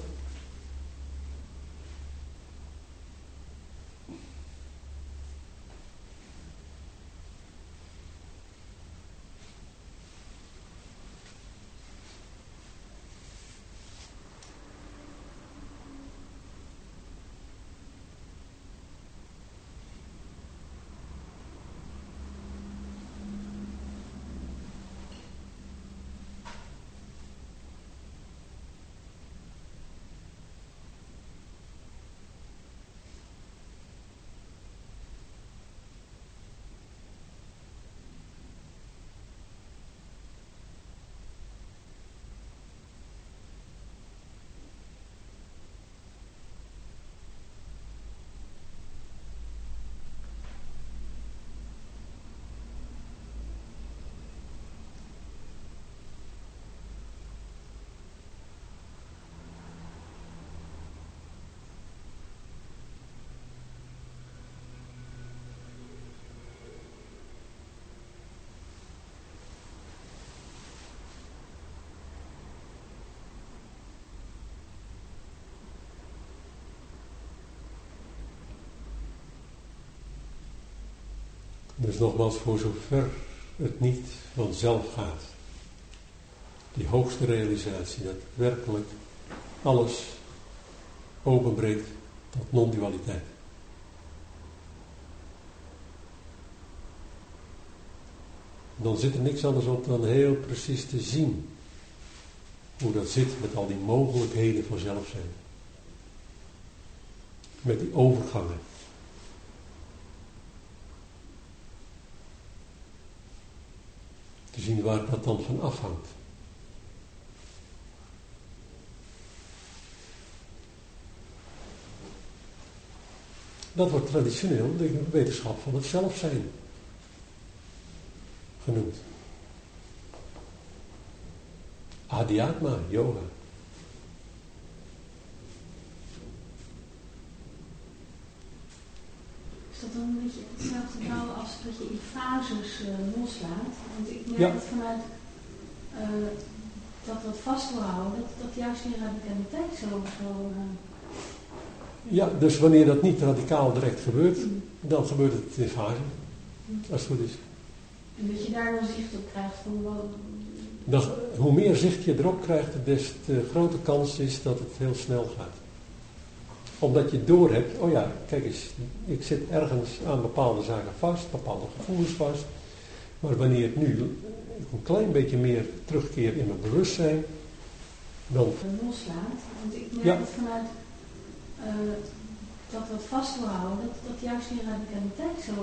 Dus nogmaals, voor zover het niet vanzelf gaat. Die hoogste realisatie, dat werkelijk alles openbreekt tot non-dualiteit. Dan zit er niks anders op dan heel precies te zien hoe dat zit met al die mogelijkheden van zelf zijn. Met die overgangen. Te zien waar dat dan van afhangt. Dat wordt traditioneel de wetenschap van het zelf zijn genoemd. Adhyatma, yoga. Is dat dan een beetje hetzelfde nou als dat je in fases loslaat? Want ik merk Ja. dat vanuit dat vast wil houden, dat juist die radicaliteit zo Ja, dus wanneer dat niet radicaal direct gebeurt, dan gebeurt het in fase. Als het goed is. En dat je daar wel zicht op krijgt van wat. Dan, hoe meer zicht je erop krijgt, des te grotere kans is dat het heel snel gaat. Omdat je doorhebt, oh ja, kijk eens, ik zit ergens aan bepaalde zaken vast, bepaalde gevoelens vast. Maar wanneer ik nu een klein beetje meer terugkeer in mijn bewustzijn, dan... loslaat. Want ik merk Ja. dat vanuit dat vast wil houden, dat juist die radicaliteit zo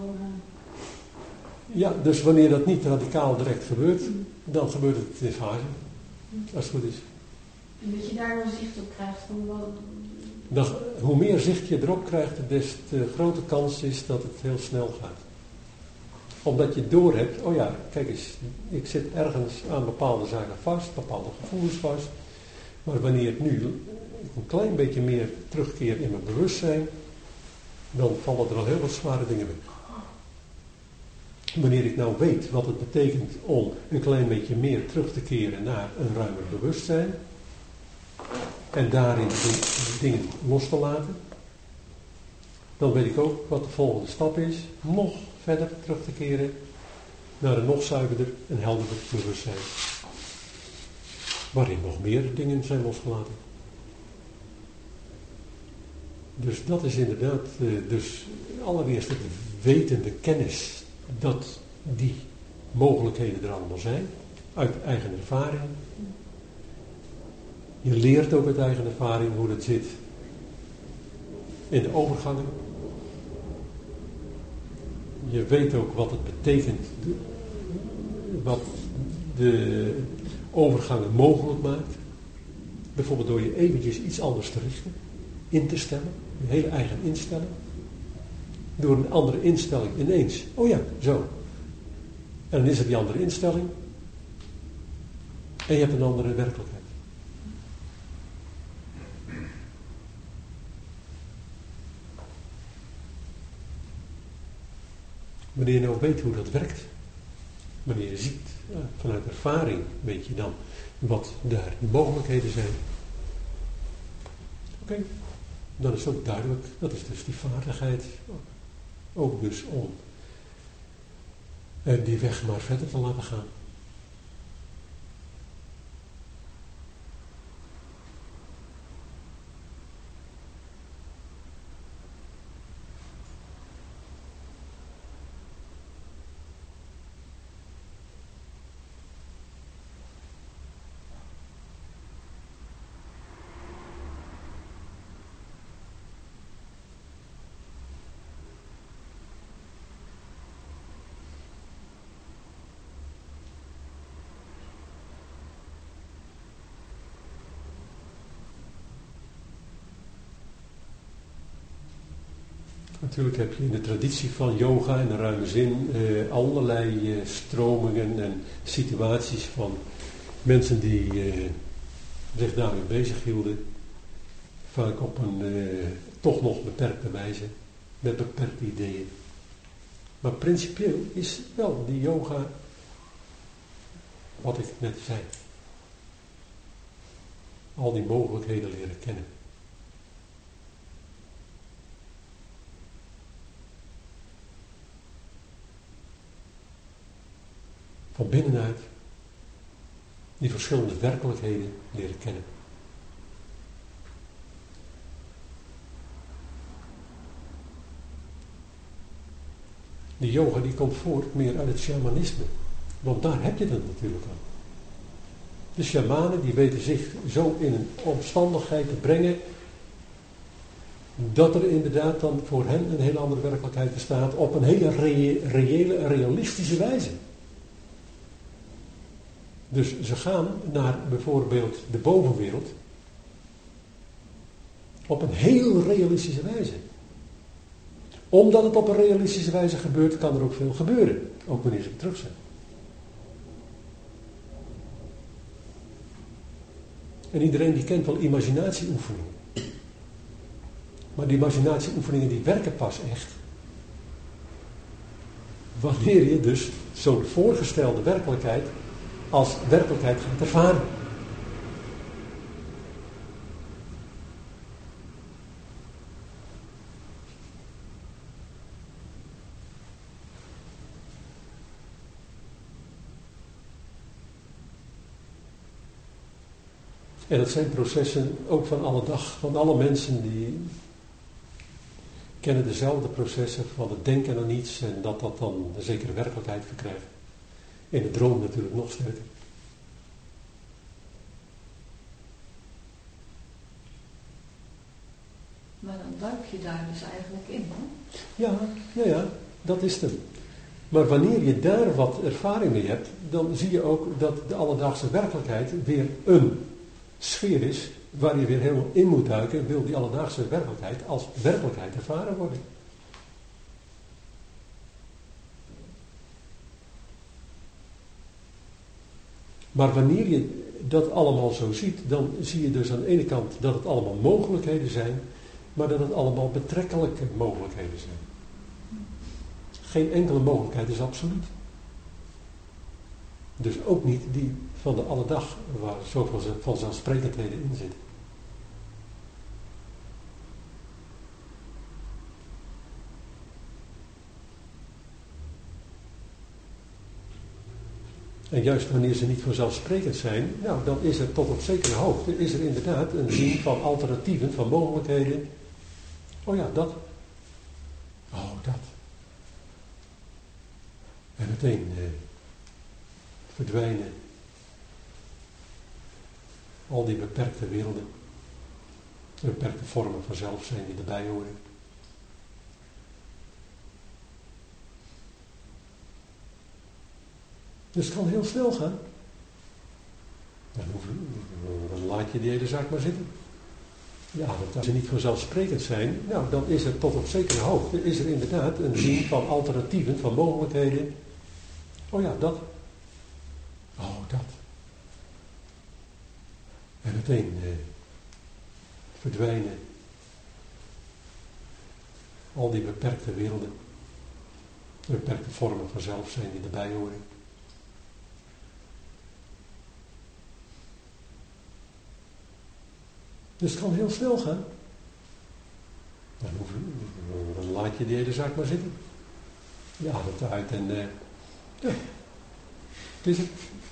Ja, dus wanneer dat niet radicaal direct gebeurt, dan gebeurt het in fase. Als het goed is. En dat je daar wel zicht op krijgt van wat. Dan, hoe meer zicht je erop krijgt, des te grotere kans is dat het heel snel gaat. Omdat je doorhebt, oh ja, kijk eens, ik zit ergens aan bepaalde zaken vast, bepaalde gevoelens vast. Maar wanneer ik nu een klein beetje meer terugkeer in mijn bewustzijn, dan vallen er al heel wat zware dingen weg. Wanneer ik nou weet wat het betekent om een klein beetje meer terug te keren naar een ruimer bewustzijn, en daarin de dingen los te laten, dan weet ik ook wat de volgende stap is, nog verder terug te keren naar een nog zuiverder en helderder bewustzijn. Waarin nog meer dingen zijn losgelaten. Dus dat is inderdaad, dus allereerst het weten, de kennis, dat die mogelijkheden er allemaal zijn, uit eigen ervaring. Je leert ook uit eigen ervaring hoe dat zit in de overgangen. Je weet ook wat het betekent, wat de overgangen mogelijk maakt. Bijvoorbeeld door je eventjes iets anders te richten, in te stellen, je hele eigen instelling. Door een andere instelling ineens, oh ja, zo. En dan is er die andere instelling en je hebt een andere werkelijkheid. Wanneer je nou weet hoe dat werkt, wanneer je ziet, vanuit ervaring weet je dan wat daar de mogelijkheden zijn. Oké, dan is het ook duidelijk, dat is dus die vaardigheid, ook dus om die weg maar verder te laten gaan. Natuurlijk heb je in de traditie van yoga in de ruime zin allerlei stromingen en situaties van mensen die zich daarmee bezig hielden. Vaak op een toch nog beperkte wijze, met beperkte ideeën. Maar principieel is wel die yoga wat ik net zei. Al die mogelijkheden leren kennen. Van binnenuit die verschillende werkelijkheden leren kennen. Die yoga die komt voort meer uit het shamanisme. Want daar heb je het natuurlijk aan. De shamanen die weten zich zo in een omstandigheid te brengen dat er inderdaad dan voor hen een hele andere werkelijkheid bestaat op een hele reële, realistische wijze. Dus ze gaan naar bijvoorbeeld de bovenwereld op een heel realistische wijze. Omdat het op een realistische wijze gebeurt, kan er ook veel gebeuren. Ook wanneer ze terug zijn. En iedereen die kent wel imaginatieoefeningen. Maar die imaginatieoefeningen die werken pas echt wanneer je dus zo'n voorgestelde werkelijkheid als werkelijkheid gaat ervaren. En dat zijn processen ook van alle dag, van alle mensen die kennen dezelfde processen van het denken aan iets en dat dan een zekere werkelijkheid verkrijgt. In de droom natuurlijk nog sterker. Maar dan duik je daar dus eigenlijk in, hè? Ja, dat is het. Maar wanneer je daar wat ervaring mee hebt, dan zie je ook dat de alledaagse werkelijkheid weer een sfeer is waar je weer helemaal in moet duiken, wil die alledaagse werkelijkheid als werkelijkheid ervaren worden. Maar wanneer je dat allemaal zo ziet, dan zie je dus aan de ene kant dat het allemaal mogelijkheden zijn, maar dat het allemaal betrekkelijke mogelijkheden zijn. Geen enkele mogelijkheid is absoluut. Dus ook niet die van de alledag, waar zoveel vanzelfsprekendheden in zitten. En juist wanneer ze niet vanzelfsprekend zijn, nou, dan is er tot op zekere hoogte, is er inderdaad een zin van alternatieven, van mogelijkheden. Oh ja, dat. Oh, dat. En meteen verdwijnen al die beperkte werelden, beperkte vormen van zelf zijn die erbij horen. Dus het kan heel snel gaan. Dan laat je die hele zaak maar zitten. Ja, want als ze niet vanzelfsprekend zijn, nou, dan is er tot op zekere hoogte, is er inderdaad een zien van alternatieven, van mogelijkheden. Oh ja, dat. Oh, dat. En meteen verdwijnen al die beperkte werelden, beperkte vormen van zelf zijn die erbij horen. Dus het kan heel snel gaan. Dan laat je die hele zaak maar zitten. Je ademt uit en ja, het is het.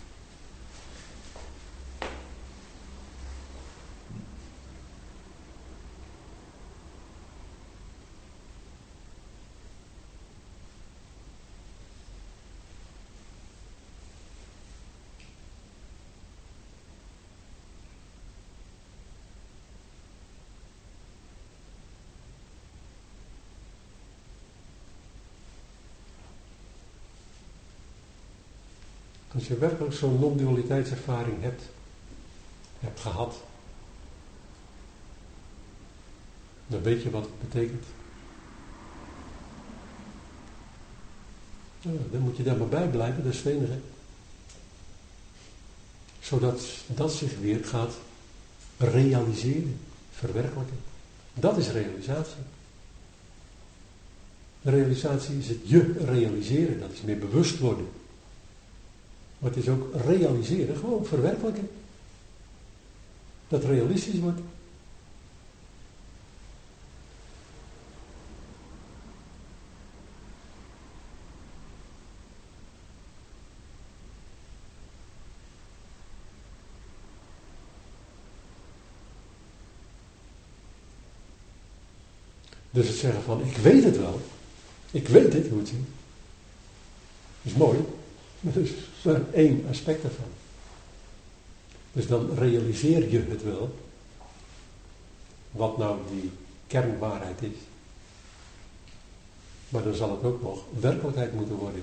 Als je werkelijk zo'n non-dualiteitservaring hebt gehad, dan weet je wat het betekent. Nou, dan moet je daar maar bij blijven, dat is het enige. Zodat dat zich weer gaat realiseren, verwerkelijken. Dat is realisatie. Realisatie is het je realiseren, dat is meer bewust worden. Maar het is ook realiseren, gewoon verwerkelijken. Dat realistisch wordt. Dus het zeggen van, ik weet het wel. Ik weet dit, hoe het zit. Dat is mooi. Maar dat is maar één aspect ervan. Dus dan realiseer je het wel. Wat nou die kernwaarheid is. Maar dan zal het ook nog werkelijkheid moeten worden.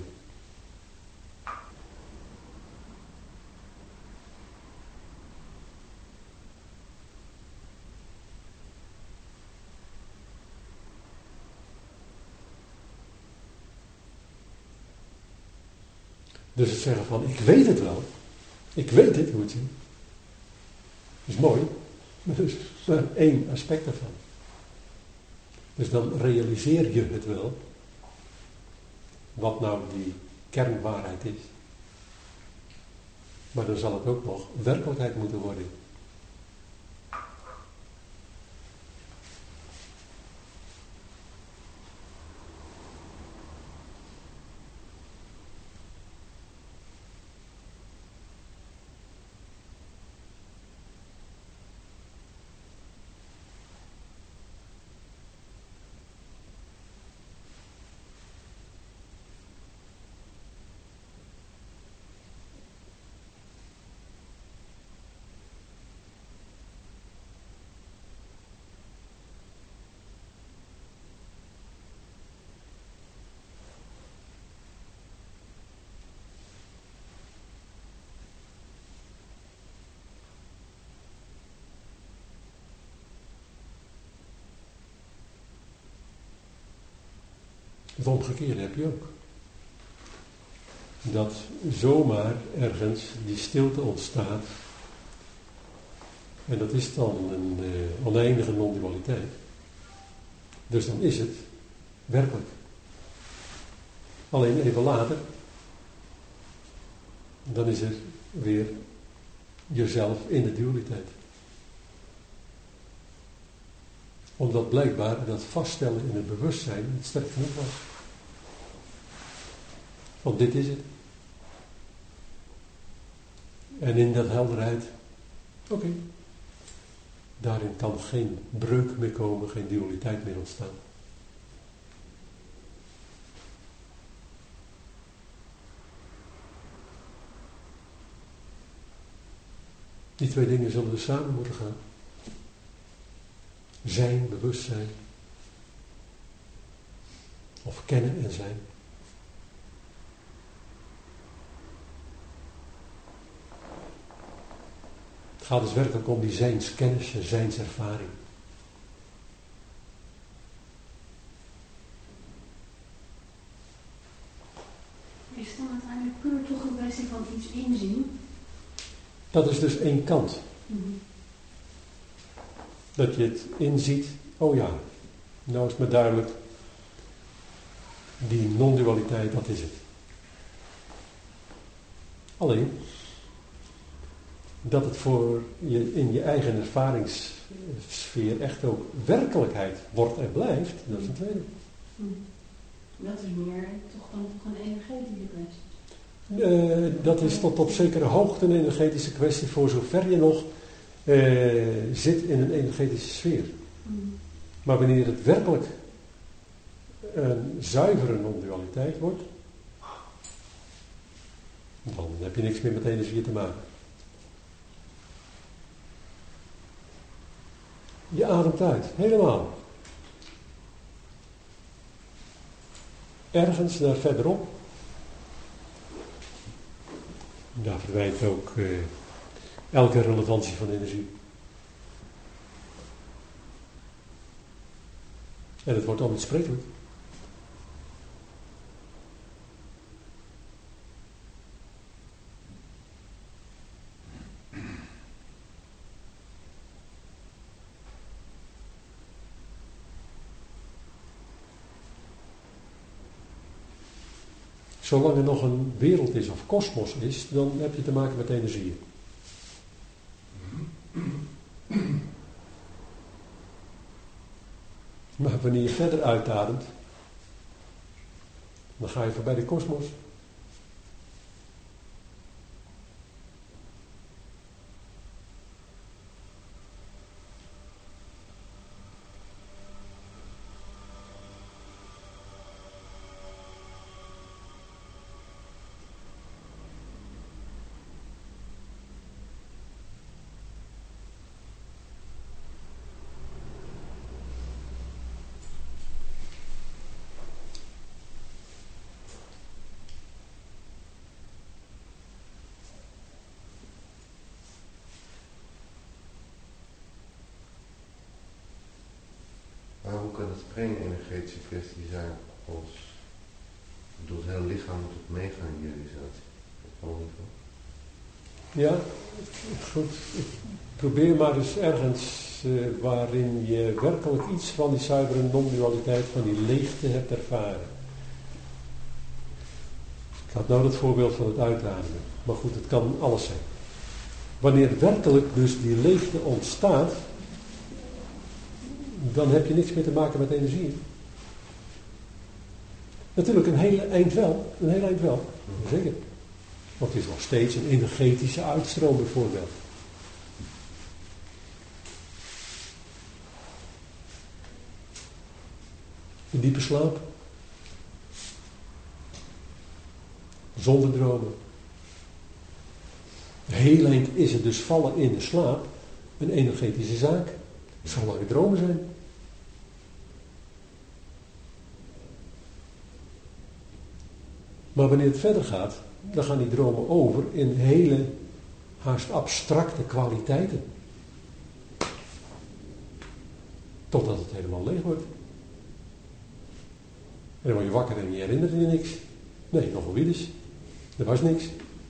Dus het zeggen van, ik weet het wel. Ik weet dit, hoe het zit. Dat is mooi. Maar dat is maar één aspect ervan. Dus dan realiseer je het wel. Wat nou die kernwaarheid is. Maar dan zal het ook nog werkelijkheid moeten worden. Het omgekeerde heb je ook. Dat zomaar ergens die stilte ontstaat. En dat is dan een oneindige non-dualiteit. Dus dan is het werkelijk. Alleen even later, dan is er weer jezelf in de dualiteit. Omdat blijkbaar dat vaststellen in het bewustzijn niet sterk genoeg was. Want dit is het. En in dat helderheid, oké. Daarin kan geen breuk meer komen, geen dualiteit meer ontstaan. Die twee dingen zullen dus samen moeten gaan. Zijn, bewustzijn. Of kennen en zijn. Het gaat dus werkelijk om die zijnskennis en zijnservaring. Is het dan uiteindelijk puur toch een kwestie van iets inzien? Dat is dus één kant. Dat je het inziet, oh ja, nou is het me duidelijk, die non-dualiteit, dat is het. Alleen, dat het voor je in je eigen ervaringssfeer echt ook werkelijkheid wordt en blijft, dat is een tweede. Dat is meer toch dan een energetische kwestie. Dat is tot op zekere hoogte een energetische kwestie, voor zover je nog zit in een energetische sfeer. Maar wanneer het werkelijk een zuivere non-dualiteit wordt, dan heb je niks meer met energie te maken. Je ademt uit, helemaal. Ergens daar verderop, daar verdwijnt ook elke relevantie van energie. En het wordt onuitsprekelijk. Zolang er nog een wereld is of kosmos is, dan heb je te maken met energieën. Maar wanneer je verder uitademt, dan ga je voorbij de kosmos. Maar hoe kan het geen energetische kwestie zijn als door het hele lichaam moet het meegaan in die realisatie? Op alle niveau. Ja, goed. Probeer maar eens ergens waarin je werkelijk iets van die zuivere non-dualiteit, van die leegte hebt ervaren. Ik had nou het voorbeeld van het uitademen. Maar goed, het kan alles zijn. Wanneer werkelijk dus die leegte ontstaat, dan heb je niks meer te maken met energie. Natuurlijk een hele eind wel. Een heel eind wel. Zeker. Want het is nog steeds een energetische uitstroom bijvoorbeeld. De diepe slaap. Zonder dromen. Heel eind is het dus vallen in de slaap een energetische zaak. Zolang het dromen zijn. Maar wanneer het verder gaat, dan gaan die dromen over in hele haast abstracte kwaliteiten. Totdat het helemaal leeg wordt. En dan word je wakker en je herinnert je niks. Nee, nog wel weer eens. Er was niks.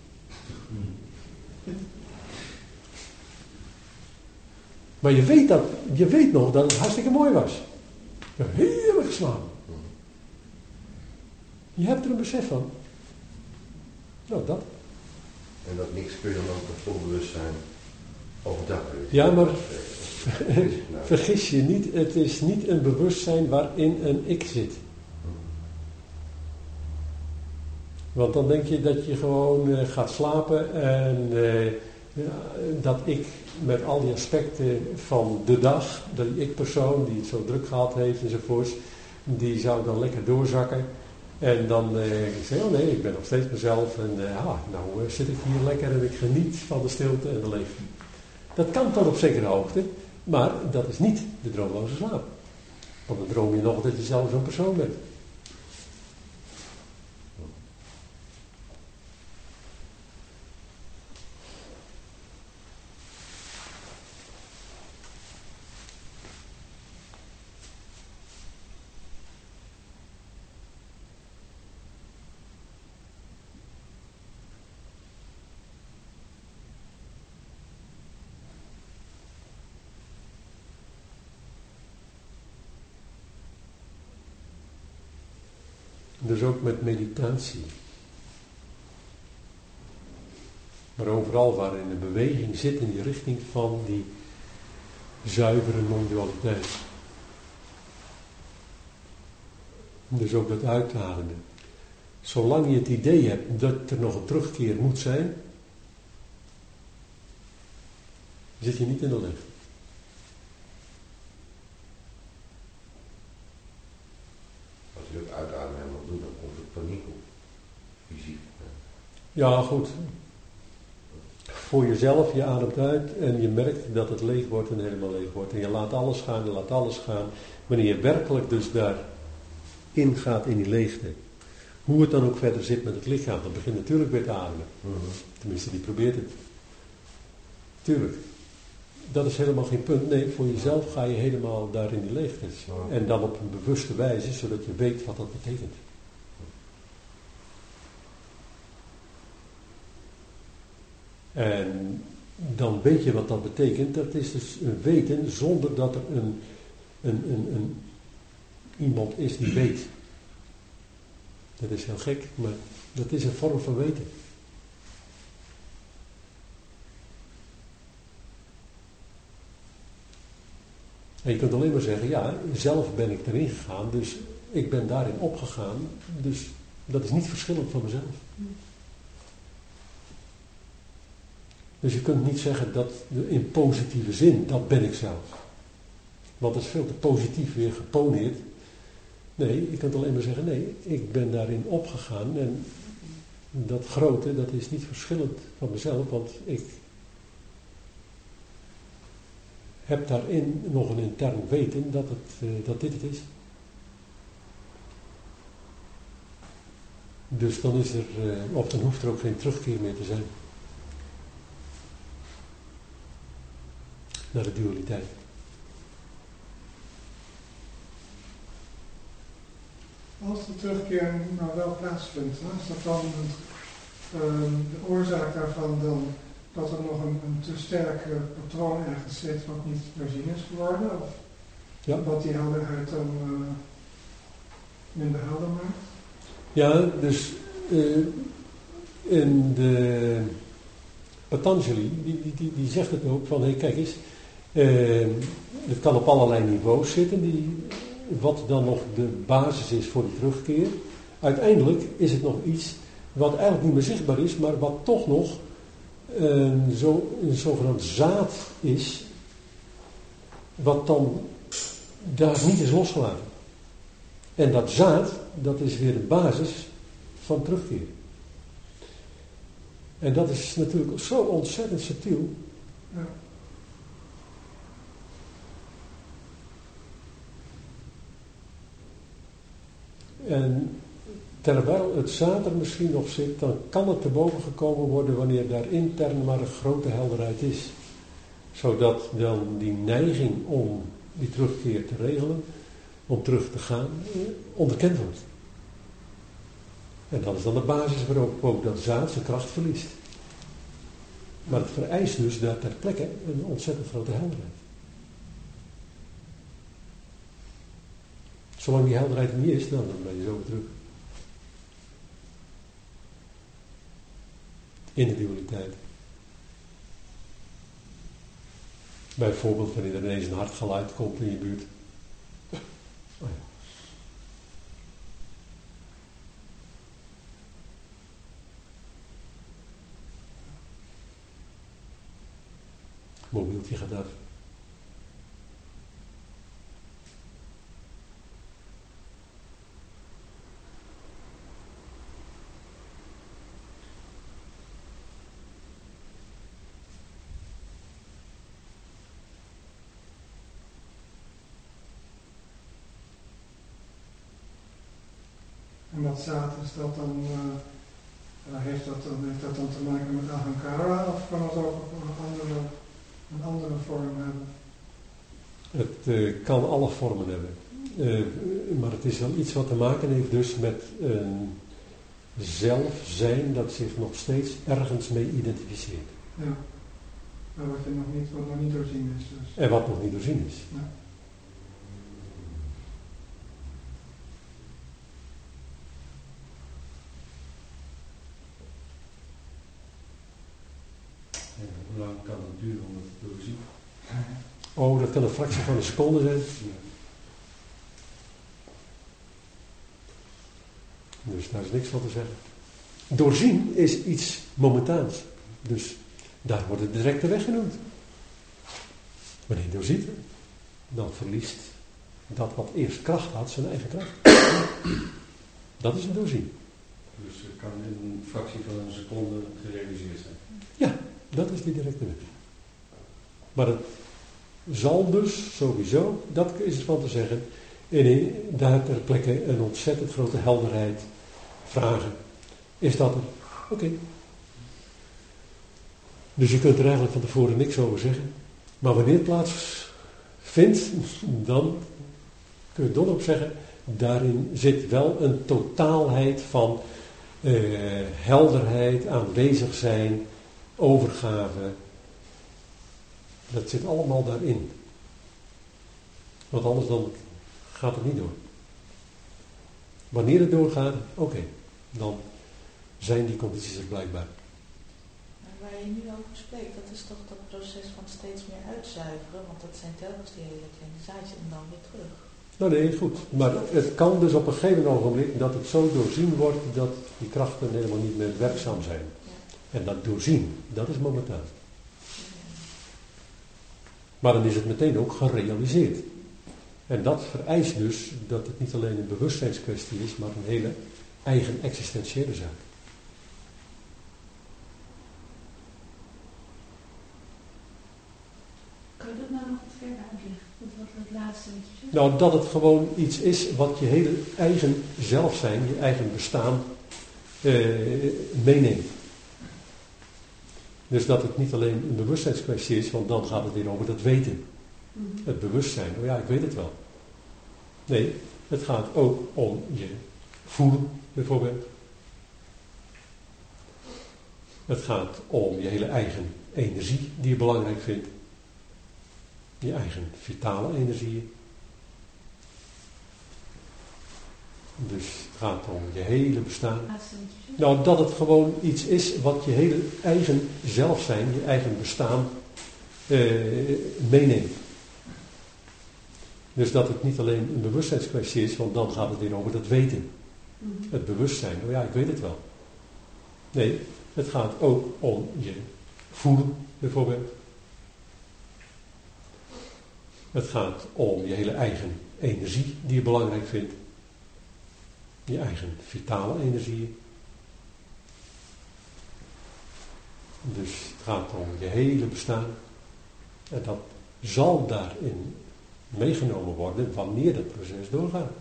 Maar je weet nog dat het hartstikke mooi was. Je hebt heerlijk geslapen. Je hebt er een besef van. Nou, dat. En dat niks kun je dan ook een vol bewustzijn overdag. Ja, maar vergis je niet, het is niet een bewustzijn waarin een ik zit. Want dan denk je dat je gewoon gaat slapen en dat ik met al die aspecten van de dag, die ik-persoon die het zo druk gehad heeft enzovoorts, die zou dan lekker doorzakken. En dan zeg je, oh nee, ik ben nog steeds mezelf en nou zit ik hier lekker en ik geniet van de stilte en de leegte. Dat kan tot op zekere hoogte, maar dat is niet de droomloze slaap. Want dan droom je nog dat je zelf zo'n persoon bent. Dus ook met meditatie. Maar overal waarin de beweging zit in die richting van die zuivere non-dualiteit. Dus ook dat uitademen. Zolang je het idee hebt dat er nog een terugkeer moet zijn, zit je niet in de leegte. Als je dat uitademen helemaal doet, dan komt er paniek op. Fysiek. Ja, goed. Voor jezelf, je ademt uit en je merkt dat het leeg wordt en helemaal leeg wordt. En je laat alles gaan, je laat alles gaan. Wanneer je werkelijk dus daarin gaat in die leegte. Hoe het dan ook verder zit met het lichaam, dan begint natuurlijk weer te ademen. Tenminste, die probeert het. Tuurlijk. Dat is helemaal geen punt. Nee, voor jezelf ga je helemaal daar in die leegte. En dan op een bewuste wijze, zodat je weet wat dat betekent. En dan weet je wat dat betekent. Dat is dus een weten zonder dat er iemand is die weet. Dat is heel gek, maar dat is een vorm van weten. En je kunt alleen maar zeggen, ja, zelf ben ik erin gegaan, dus ik ben daarin opgegaan, dus dat is niet verschillend van mezelf. Dus je kunt niet zeggen dat in positieve zin, dat ben ik zelf. Want dat is veel te positief weer geponeerd. Nee, je kunt alleen maar zeggen, nee, ik ben daarin opgegaan en dat grote, dat is niet verschillend van mezelf, want ik heb daarin nog een intern weten dat dit het is. Dus dan is er, of dan hoeft er ook geen terugkeer meer te zijn. Naar de dualiteit. Als de terugkeer nou wel plaatsvindt, is dat dan de oorzaak daarvan dan dat er nog een te sterk patroon ergens zit wat niet doorzien is geworden? Of Ja. wat die helderheid dan minder helder maakt? Ja, dus in de Patanjali, die zegt het ook van, hey, kijk eens, het kan op allerlei niveaus zitten, wat dan nog de basis is voor die terugkeer. Uiteindelijk is het nog iets wat eigenlijk niet meer zichtbaar is, maar wat toch nog een zogenaamd zaad is, wat dan daar niet is losgelaten. En dat zaad, dat is weer de basis van terugkeer. En dat is natuurlijk zo ontzettend subtiel. Ja. En terwijl het zaad er misschien nog zit, dan kan het te boven gekomen worden wanneer daar intern maar een grote helderheid is. Zodat dan die neiging om die terugkeer te regelen, om terug te gaan, onderkend wordt. En dat is dan de basis waarop ook dat zaad zijn kracht verliest. Maar het vereist dus daar ter plekke een ontzettend grote helderheid. Zolang die helderheid er niet is, dan ben je zo weer terug. In de dualiteit. Bijvoorbeeld wanneer er ineens een hard geluid komt in je buurt. Oh ja. Mobieltje gaat af. En wat zaad is dat dan, heeft dat dan te maken met ahankara of kan het ook een andere vorm hebben? Het kan alle vormen hebben. Maar het is wel iets wat te maken heeft dus met een zelf zijn dat zich nog steeds ergens mee identificeert. Ja, maar wat nog niet doorzien is dus. En wat nog niet doorzien is. Ja. En hoe lang kan het duren om het te doorzien? Oh, dat kan een fractie van een seconde zijn. Dus daar is niks van te zeggen. Doorzien is iets momentaans. Dus daar wordt het directe weg genoemd. Wanneer je doorziet, dan verliest dat wat eerst kracht had, zijn eigen kracht. Dat is een doorzien. Dus het kan in een fractie van een seconde gerealiseerd zijn. Ja, dat is die directe weg. Maar het zal dus sowieso, dat is het van te zeggen, daar ter plekke een ontzettend grote helderheid vragen. Is dat er? Oké. Dus je kunt er eigenlijk van tevoren niks over zeggen. Maar wanneer het plaatsvindt, dan kun je donderdop zeggen, daarin zit wel een totaalheid van helderheid, aanwezig zijn, overgave. Dat zit allemaal daarin. Want anders dan gaat het niet door. Wanneer het doorgaat, oké, dan zijn die condities er blijkbaar. Waar je nu over spreekt, dat is toch dat proces van steeds meer uitzuiveren, want dat zijn telkens die hele kleine zaadjes en dan weer terug. Nou nee, goed. Maar het kan dus op een gegeven ogenblik dat het zo doorzien wordt dat die krachten helemaal niet meer werkzaam zijn. Ja. En dat doorzien, dat is momentaan. Maar dan is het meteen ook gerealiseerd. En dat vereist dus dat het niet alleen een bewustzijnskwestie is, maar een hele eigen existentiële zaak. Kan je dat nou nog wat verder uitleggen? Wat het laatste wat je zegt? Nou, dat het gewoon iets is wat je hele eigen zelf zijn, je eigen bestaan meeneemt. Dus dat het niet alleen een bewustzijnskwestie is, want dan gaat het weer over dat weten. Het bewustzijn, oh ja, ik weet het wel. Nee, het gaat ook om je voelen, bijvoorbeeld. Het gaat om je hele eigen energie die je belangrijk vindt. Je eigen vitale energieën. Dus het gaat om je hele bestaan. Laatste wat je zegt. Nou, dat het gewoon iets is wat je hele eigen zelf zijn, je eigen bestaan meeneemt. Dus dat het niet alleen een bewustzijnskwestie is, want dan gaat het weer over dat weten. Het bewustzijn, oh ja, ik weet het wel. Nee, het gaat ook om je voelen, bijvoorbeeld. Het gaat om je hele eigen energie die je belangrijk vindt. Je eigen vitale energieën. Dus het gaat om je hele bestaan. En dat zal daarin meegenomen worden wanneer dat proces doorgaat.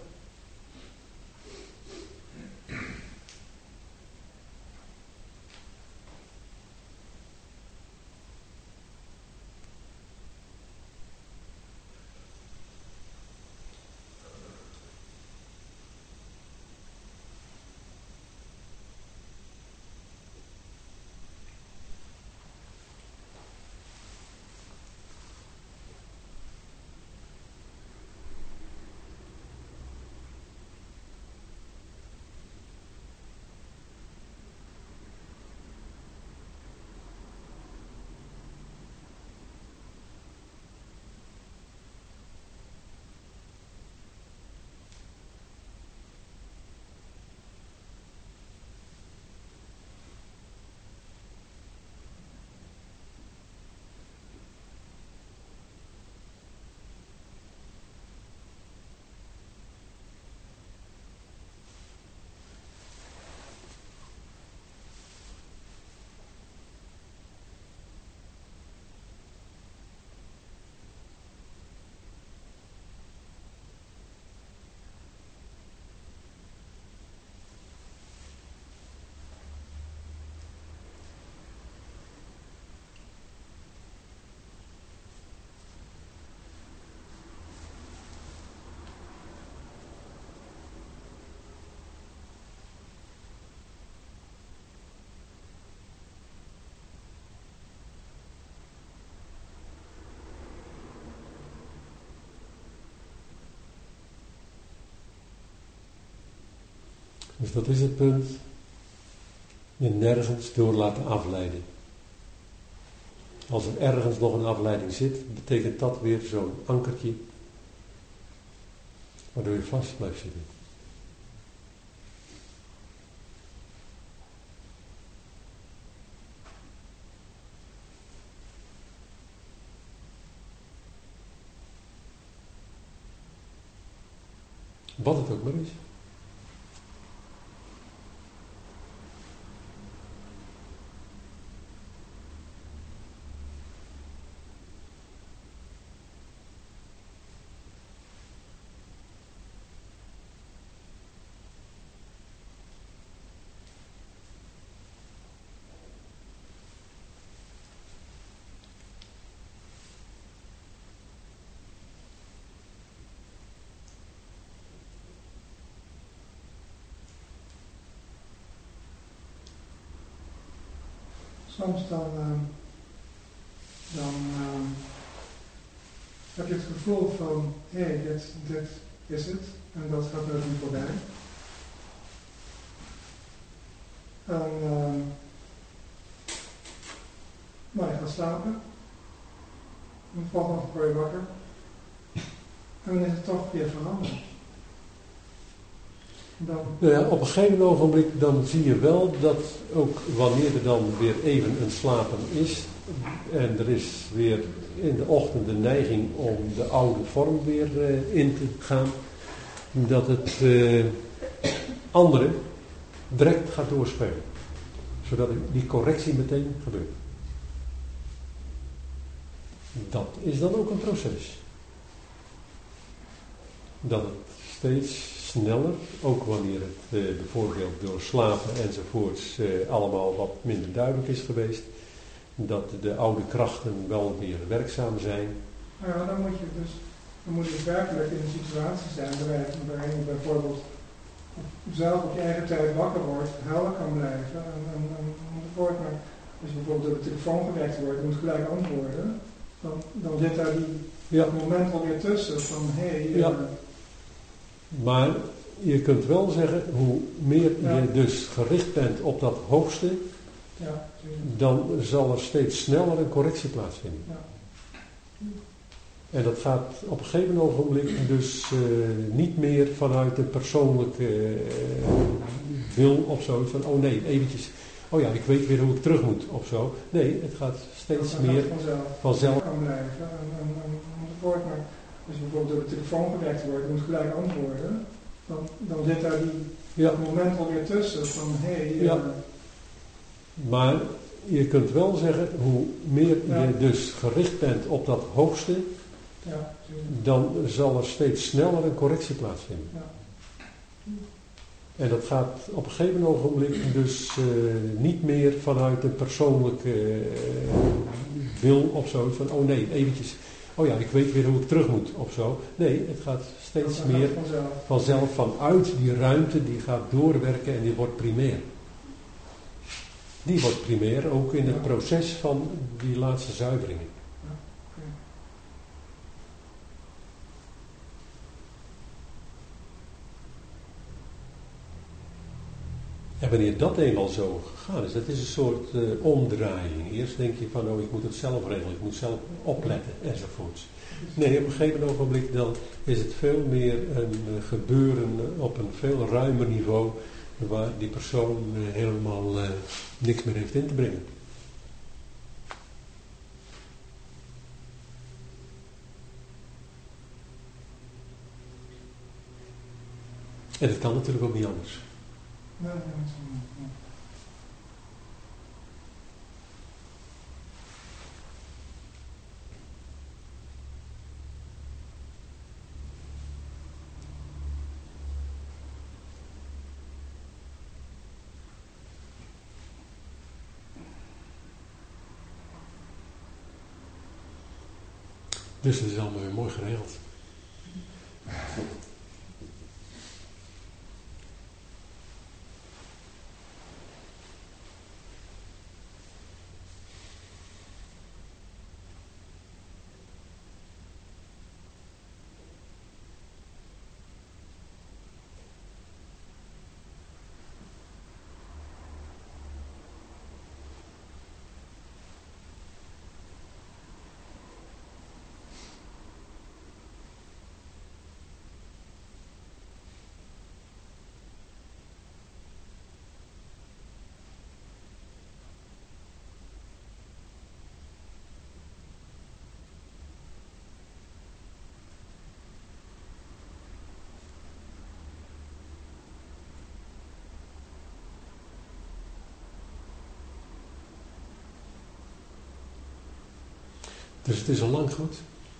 Dus dat is het punt. Je nergens door laten afleiden. Als er ergens nog een afleiding zit, betekent dat weer zo'n ankertje, waardoor je vast blijft zitten. Wat het ook maar is. Soms dan heb je het gevoel van, hé, dit is het en dat gaat nooit meer voorbij. En je gaat slapen. En de volgende ochtend word je wakker. En dan is het toch weer veranderd. Nou ja, op een gegeven ogenblik dan zie je wel dat ook wanneer er dan weer even een slapen is en er is weer in de ochtend de neiging om de oude vorm weer in te gaan, dat het andere direct gaat doorspelen. Zodat die correctie meteen gebeurt. Dat is dan ook een proces. Dat het steeds sneller, ook wanneer het bijvoorbeeld door slapen enzovoorts allemaal wat minder duidelijk is geweest, dat de oude krachten wel weer werkzaam zijn. Nou ja, dan moet je werkelijk in een situatie zijn waarin je bijvoorbeeld zelf op je eigen tijd wakker wordt, helder kan blijven enzovoort. Maar als je bijvoorbeeld door de telefoon gewekt wordt en moet gelijk antwoorden, dan zit daar dat moment alweer tussen van Maar je kunt wel zeggen, hoe meer je dus gericht bent op dat hoogste, dan zal er steeds sneller een correctie plaatsvinden. Ja. En dat gaat op een gegeven ogenblik dus niet meer vanuit een persoonlijke wil of zo, van oh nee, eventjes, oh ja, ik weet weer hoe ik terug moet of zo. Nee, het gaat steeds meer vanzelf. Kan blijven enzovoort. Maar als je bijvoorbeeld door de telefoon gewekt wordt en moet gelijk antwoorden, dan zit daar dat moment alweer tussen van Maar je kunt wel zeggen, hoe meer je dus gericht bent op dat hoogste, dan zal er steeds sneller een correctie plaatsvinden. Ja. En dat gaat op een gegeven ogenblik dus niet meer vanuit een persoonlijke wil of zo, van oh nee, eventjes, oh ja, ik weet weer hoe ik terug moet of zo. Nee, het gaat steeds meer vanzelf vanuit die ruimte, die gaat doorwerken en die wordt primair. Die wordt primair ook in het proces van die laatste zuiveringen. En wanneer dat eenmaal zo gegaan is, dat is een soort omdraaiing. Eerst denk je van, oh ik moet het zelf regelen, ik moet zelf opletten enzovoorts. Nee, op een gegeven ogenblik dan is het veel meer een gebeuren op een veel ruimer niveau, waar die persoon helemaal niks meer heeft in te brengen. En het kan natuurlijk ook niet anders. Nee, dat is niet. Dus het is allemaal weer mooi geregeld. Dus het is al lang goed.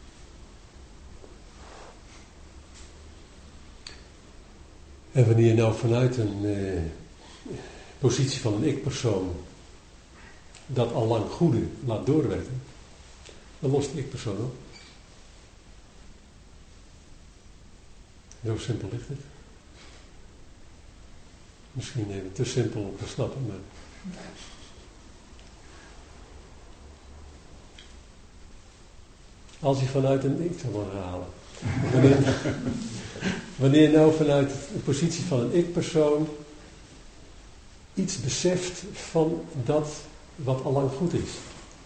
En wanneer je nou vanuit een positie van een ik-persoon dat al lang goede laat doorwerken, dan lost de ik-persoon op. Zo simpel ligt het. Misschien even te simpel om te snappen, maar... Als je vanuit een ik zou willen halen. Wanneer je nou vanuit de positie van een ik-persoon iets beseft van dat wat al lang goed is.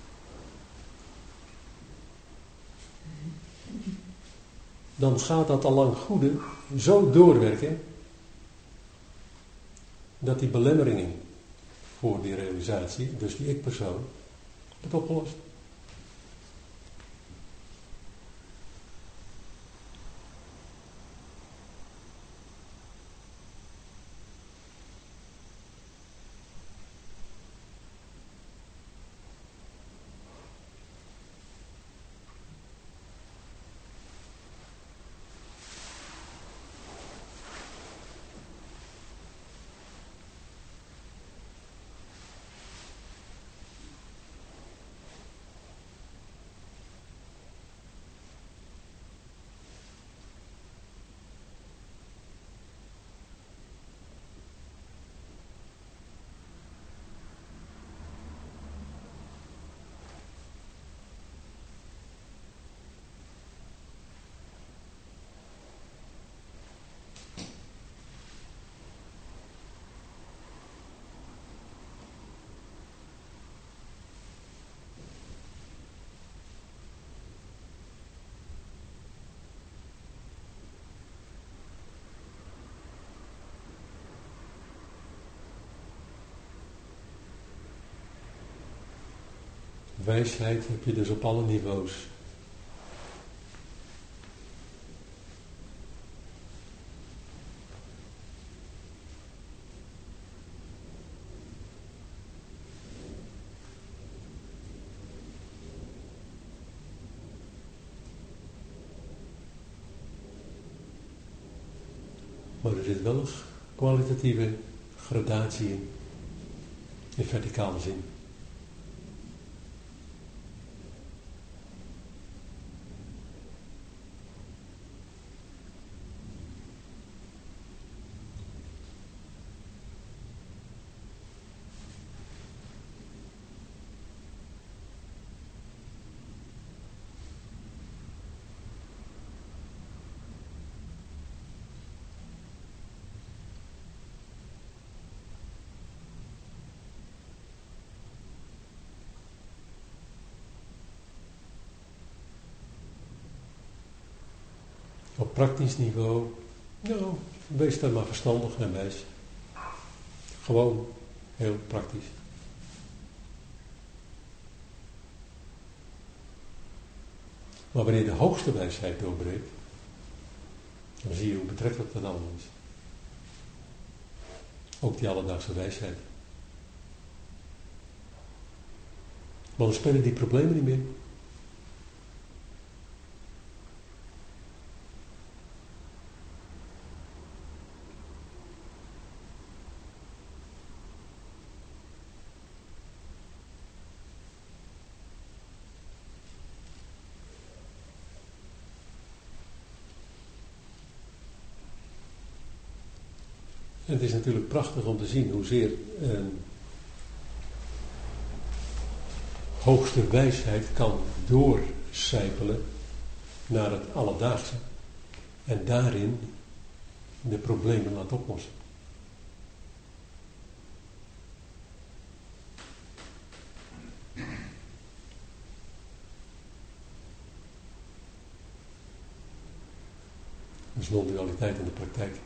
Dan gaat dat al lang goede zo doorwerken dat die belemmeringen voor die realisatie, dus die ik-persoon, wordt opgelost. Wijsheid heb je dus op alle niveaus. Maar er zit wel een kwalitatieve gradatie in verticale zin. Op praktisch niveau, nou, wees daar maar verstandig en wijs. Gewoon heel praktisch. Maar wanneer de hoogste wijsheid doorbreekt, dan zie je hoe betrekkelijk dat allemaal is. Ook die alledaagse wijsheid. Maar dan spelen die problemen niet meer. En het is natuurlijk prachtig om te zien hoezeer hoogste wijsheid kan doorcijpelen naar het alledaagse en daarin de problemen laat oplossen. Dus non-dualiteit in de praktijk.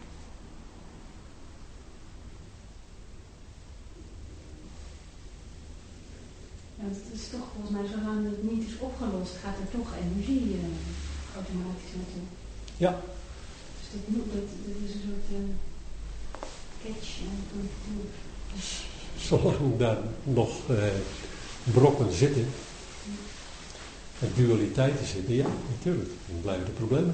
Ja, het is toch volgens mij, zolang het niet is opgelost, gaat er toch energie automatisch naartoe. Ja. Dus dat is een soort catch. Zolang daar nog brokken zitten, en dualiteiten zitten, ja, natuurlijk, dan blijven er problemen.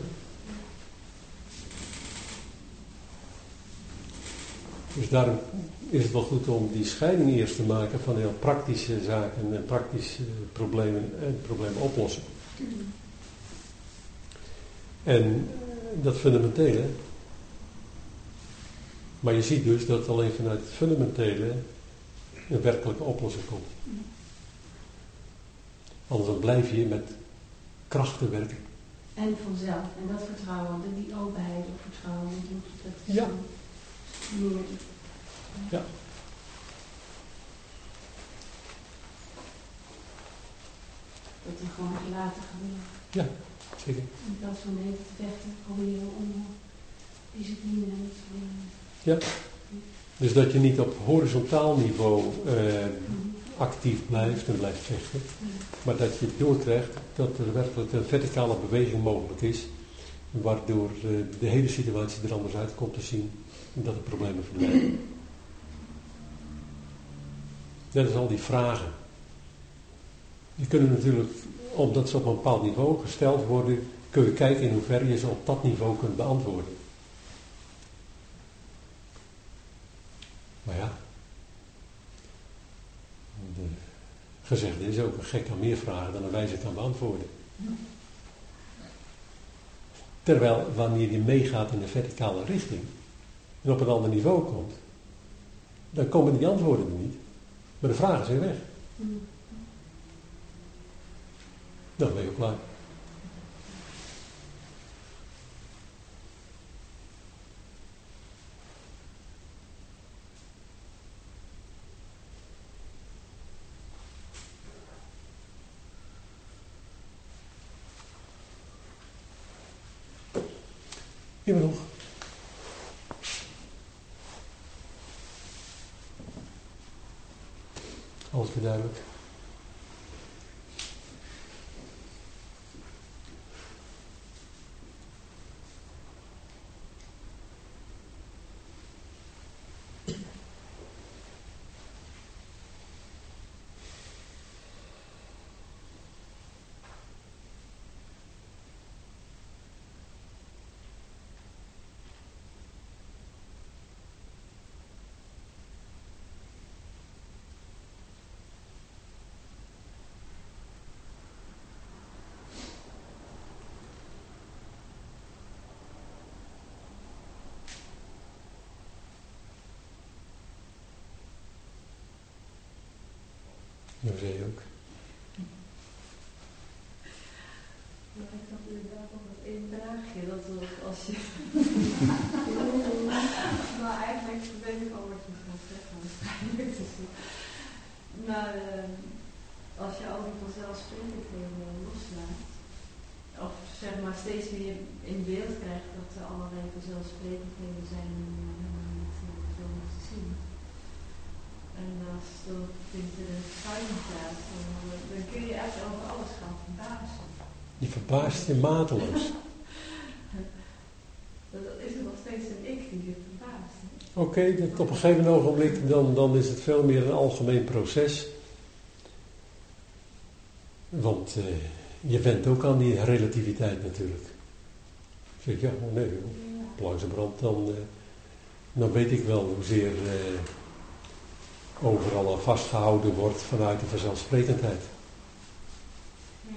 Dus daarom is het wel goed om die scheiding eerst te maken van heel praktische zaken en praktische problemen en problemen oplossen. En dat fundamentele. Maar je ziet dus dat alleen vanuit het fundamentele een werkelijke oplossing komt. Anders dan blijf je met krachten werken. En vanzelf. En dat vertrouwen, die openheid of vertrouwen. Dat Ja. Meer. Ja. Dat er gewoon gelaten gebeuren. Ja, zeker. In plaats van even te vechten, proberen om discipline en te leren. Ja. Dus dat je niet op horizontaal niveau actief blijft en blijft vechten. Maar dat je doorkrijgt dat er werkelijk een verticale beweging mogelijk is. Waardoor de hele situatie er anders uit komt te zien. En dat de problemen verdwijnen. Net als al die vragen. Die kunnen natuurlijk, omdat ze op een bepaald niveau gesteld worden, kun je kijken in hoeverre je ze op dat niveau kunt beantwoorden. Maar ja, de gezegde is ook, een gek kan meer vragen dan een wijze kan beantwoorden. Terwijl wanneer je meegaat in de verticale richting en op een ander niveau komt, dan komen die antwoorden er niet, maar de vragen zijn weg. Dan ben je ook klaar. Iemand nog? Alles weer duidelijk. José ook. Ja, ik had inderdaad nog wat één vraagje. Dat was als je... nou, eigenlijk weet ik al wat je gaat zeggen. Waarschijnlijk. Maar als je al die vanzelfsprekendheden loslaat, of zeg maar steeds meer in beeld krijgt dat er allerlei vanzelfsprekendheden zijn en niet zo te zien. En als dat er een schuim staat, dan kun je echt over alles gaan verbazen. Je verbaast je mateloos. Dat is er nog steeds een ik die je verbaast. Oké, op een gegeven ogenblik dan is het veel meer een algemeen proces. Want je went ook aan die relativiteit natuurlijk. Zeg ja, nee, langzamerhand dan weet ik wel hoezeer overal aan vastgehouden wordt vanuit de vanzelfsprekendheid. Ja.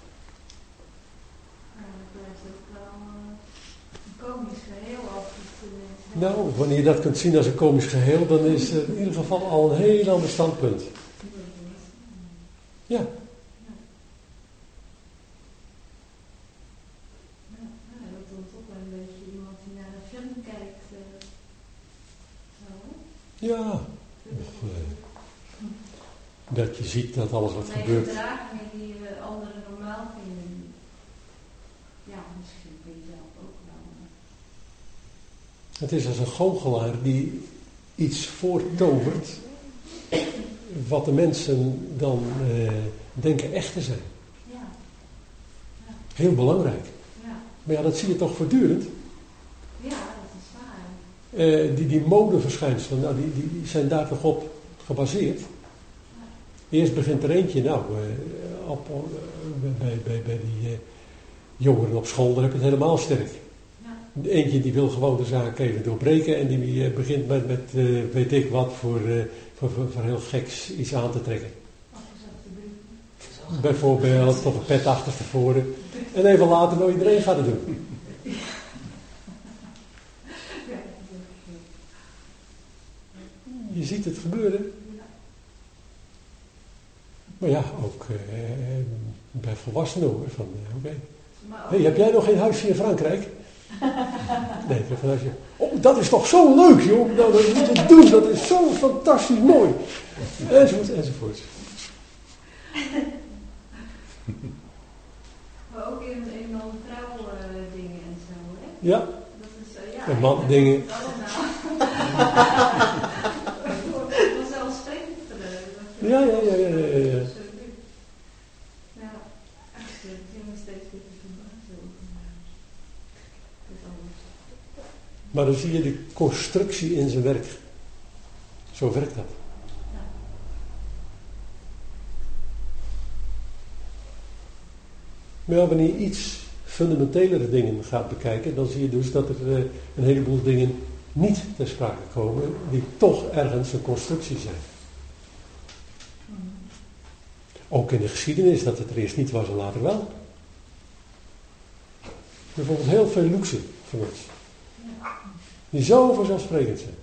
Dat blijft ook wel een komisch geheel altijd. Nou, wanneer je dat kunt zien als een komisch geheel, dan is het in ieder geval al een heel ander standpunt. Ja. Dat is toch wel een beetje iemand die naar een film kijkt. Zo. Ja. Dat je ziet dat alles wat gebeurt. Gedragingen die anderen normaal vinden. Ja, misschien kun je zelf ook wel. Het is als een goochelaar die iets voortovert wat de mensen dan denken echt te zijn. Ja. Ja. Heel belangrijk. Ja. Maar ja, dat zie je toch voortdurend. Ja, dat is waar. Die modeverschijnselen, nou, die zijn daar toch op gebaseerd. Eerst begint er eentje, nou, bij die jongeren op school, dan heb je het helemaal sterk. Ja. Eentje die wil gewoon de zaak even doorbreken en die begint met weet ik wat voor heel geks iets aan te trekken. Afgezakte brief. Bijvoorbeeld, of een pet achterstevoren. En even later nou iedereen gaat het doen. Ja, dat is Je ziet het gebeuren. ja. Maar ja, ook bij volwassenen hoor. Oké. Maar ook- Hey, heb jij nog geen huisje in Frankrijk? Nee, ik heb een huisje. Oh, dat is toch zo leuk joh. Nou, dat moet je doen. Dat is zo fantastisch mooi. Enzovoort. Maar ook in een en ander vrouwdingen en zo, hè? Ja, Dat is, ja. en mannendingen. Allemaal. Vanzelfsprekend gedaan. Ja. Absoluut. Ja, echt, het is me steeds weer te verbazen over. Dat is alles. Maar dan zie je de constructie in zijn werk. Zo werkt dat. Ja. Maar ja, wanneer je iets fundamentelere dingen gaat bekijken, dan zie je dus dat er een heleboel dingen niet ter sprake komen, die toch ergens een constructie zijn. Ook in de geschiedenis, dat het er eerst niet was en later wel. Bijvoorbeeld heel veel luxe van ons. Die zo vanzelfsprekend zijn.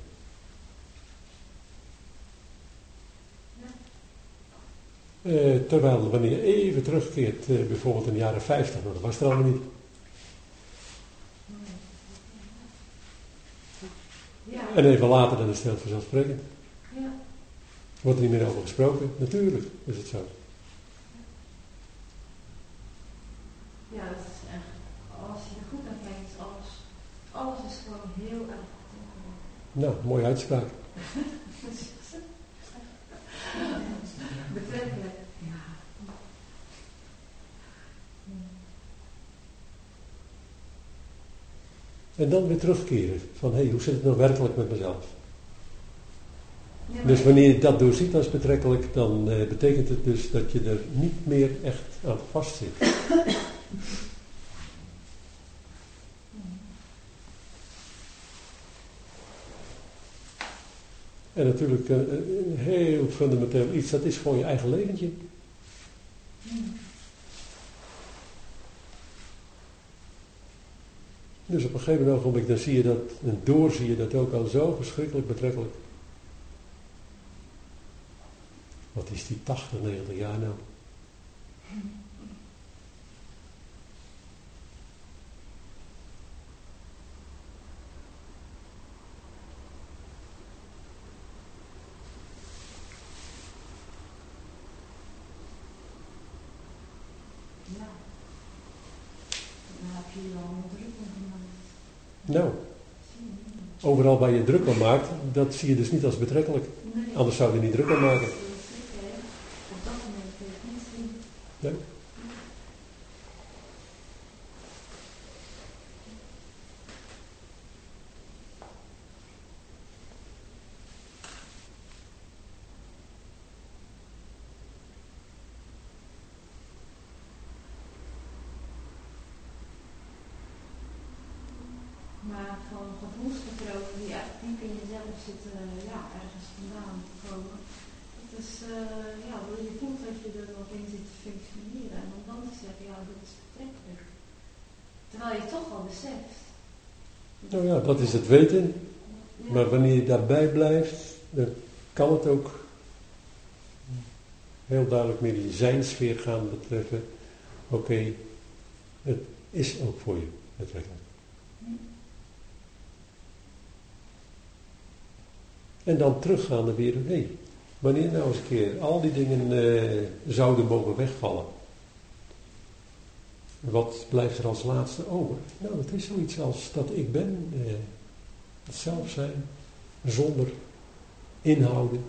Terwijl wanneer je even terugkeert, bijvoorbeeld in de jaren 50, nou, dat was er allemaal niet. Ja. En even later, dan is het heel vanzelfsprekend. Ja. Wordt er niet meer over gesproken? Natuurlijk is het zo. Ja, dat is echt. Als je er goed naar kijkt, is alles is gewoon heel erg betekenend. Nou, mooie uitspraak. Betrekkelijk. Ja. En dan weer terugkeren van, hé, hoe zit het nou werkelijk met mezelf? Ja, maar Dus wanneer je dat doorziet als betrekkelijk, dan betekent het dus dat je er niet meer echt aan vast zit. En natuurlijk een heel fundamenteel iets, dat is gewoon je eigen leventje. Dus op een gegeven ogenblik dan zie je dat, en doorzie je dat ook al zo verschrikkelijk betrekkelijk. Wat is die 80, 90 jaar nou? ja. Dan heb je hier allemaal druk om gemaakt. Nou, overal waar je druk om maakt, dat zie je dus niet als betrekkelijk. Nee. Anders zou je er niet druk om maken. Op dat moment kun je het niet zien. Nee. Maar van gevoelspatronen die echt diep in jezelf zitten, ja, ergens vandaan te komen. Het is, ja, je voelt dat je er nog in zit te functioneren. En om dan te zeggen, ja, dit is betrekkelijk. Terwijl je het toch al beseft. Nou ja, dat is het weten. Ja. Maar wanneer je daarbij blijft, dan kan het ook heel duidelijk meer je zijnsfeer gaan betreffen. Oké, het is ook voor je betrekkelijk. En dan teruggaan er weer, hé, wanneer nou eens een keer al die dingen zouden mogen wegvallen. Wat blijft er als laatste over? Nou, het is zoiets als dat ik ben, het zelf zijn, zonder inhouden.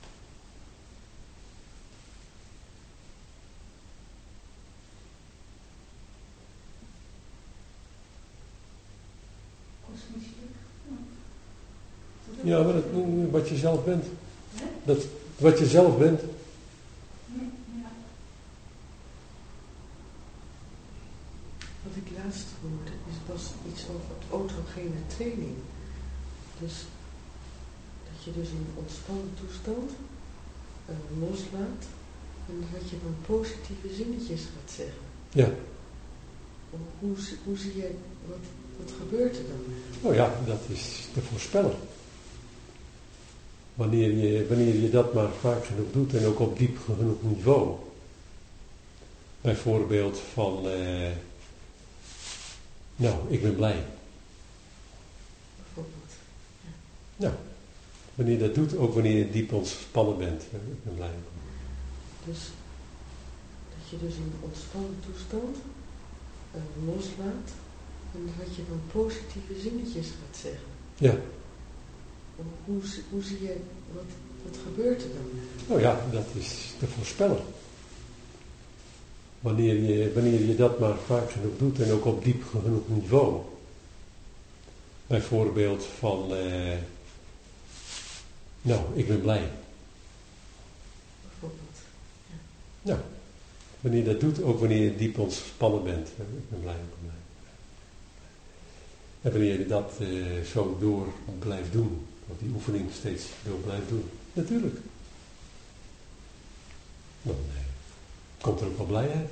Kosmisch geluk. Ja, maar wat je zelf bent. Hè? Dat, wat je zelf bent. Ja. iets over autogene training. Dus dat je dus in een ontspannen toestand loslaat en dat je dan positieve zinnetjes gaat zeggen. Ja. Hoe zie jij, wat gebeurt er dan? Nou ja, dat is te voorspellen. Wanneer je dat maar vaak genoeg doet en ook op diep genoeg niveau. Bijvoorbeeld van, ik ben blij. Bijvoorbeeld. Ja. Nou, wanneer je dat doet, ook wanneer je diep ontspannen bent. Ik ben blij. Dus dat je dus in een ontspannen toestand loslaat en dat je dan positieve zinnetjes gaat zeggen. Ja. Hoe zie jij, wat gebeurt er dan? Nou ja, dat is te voorspellen. Wanneer je dat maar vaak genoeg doet en ook op diep genoeg niveau. Bijvoorbeeld van, ik ben blij. Bijvoorbeeld. Ja. Nou, wanneer je dat doet, ook wanneer je diep ontspannen bent. Ik ben blij, ik ben blij. En wanneer je dat zo door blijft doen, of die oefening steeds door blijft doen, natuurlijk. Dan komt er ook wel blijheid.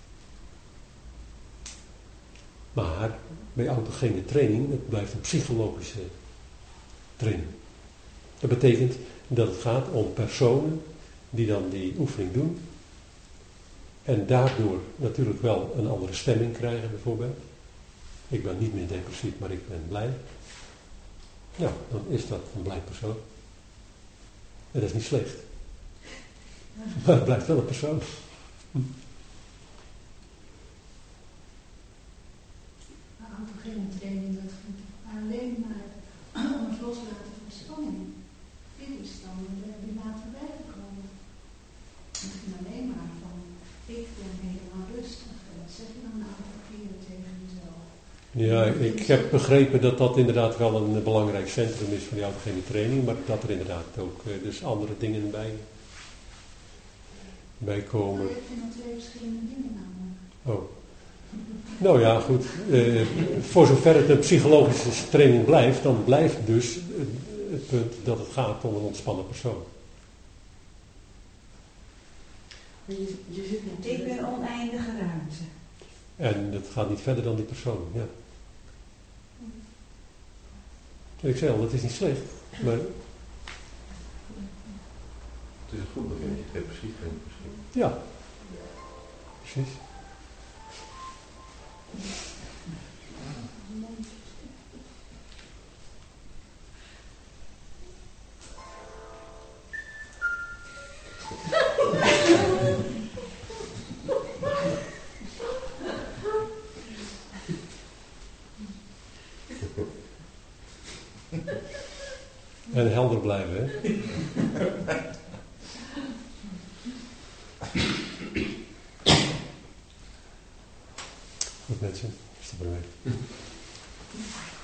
Maar bij autogene training, het blijft een psychologische training. Dat betekent dat het gaat om personen die dan die oefening doen en daardoor natuurlijk wel een andere stemming krijgen bijvoorbeeld. Ik ben niet meer depressief, maar ik ben blij. Ja, dan is dat een blij persoon. En dat is niet slecht. Maar het blijft wel een persoon. Autogene training, dat alleen maar om het loslaten van spanning. Dit is dan die later bijgekomen. Misschien alleen maar van, ik ben helemaal rustig. Wat zeg je dan nou tegen jezelf? Ja, ik heb begrepen dat dat inderdaad wel een belangrijk centrum is van die autogene training, maar dat er inderdaad ook dus andere dingen bij komen. Ik vind dat twee verschillende dingen namelijk. Oh. Nou ja, goed. Voor zover het een psychologische training blijft, dan blijft dus het punt dat het gaat om een ontspannen persoon. Maar je zit natuurlijk... Ik ben oneindige ruimte. En het gaat niet verder dan die persoon, ja. Ik zei al, dat is niet slecht, maar... Het is goed dat je depressief bent misschien. Ja, precies. En helder blijven, hè? Goed mensen, stop ermee.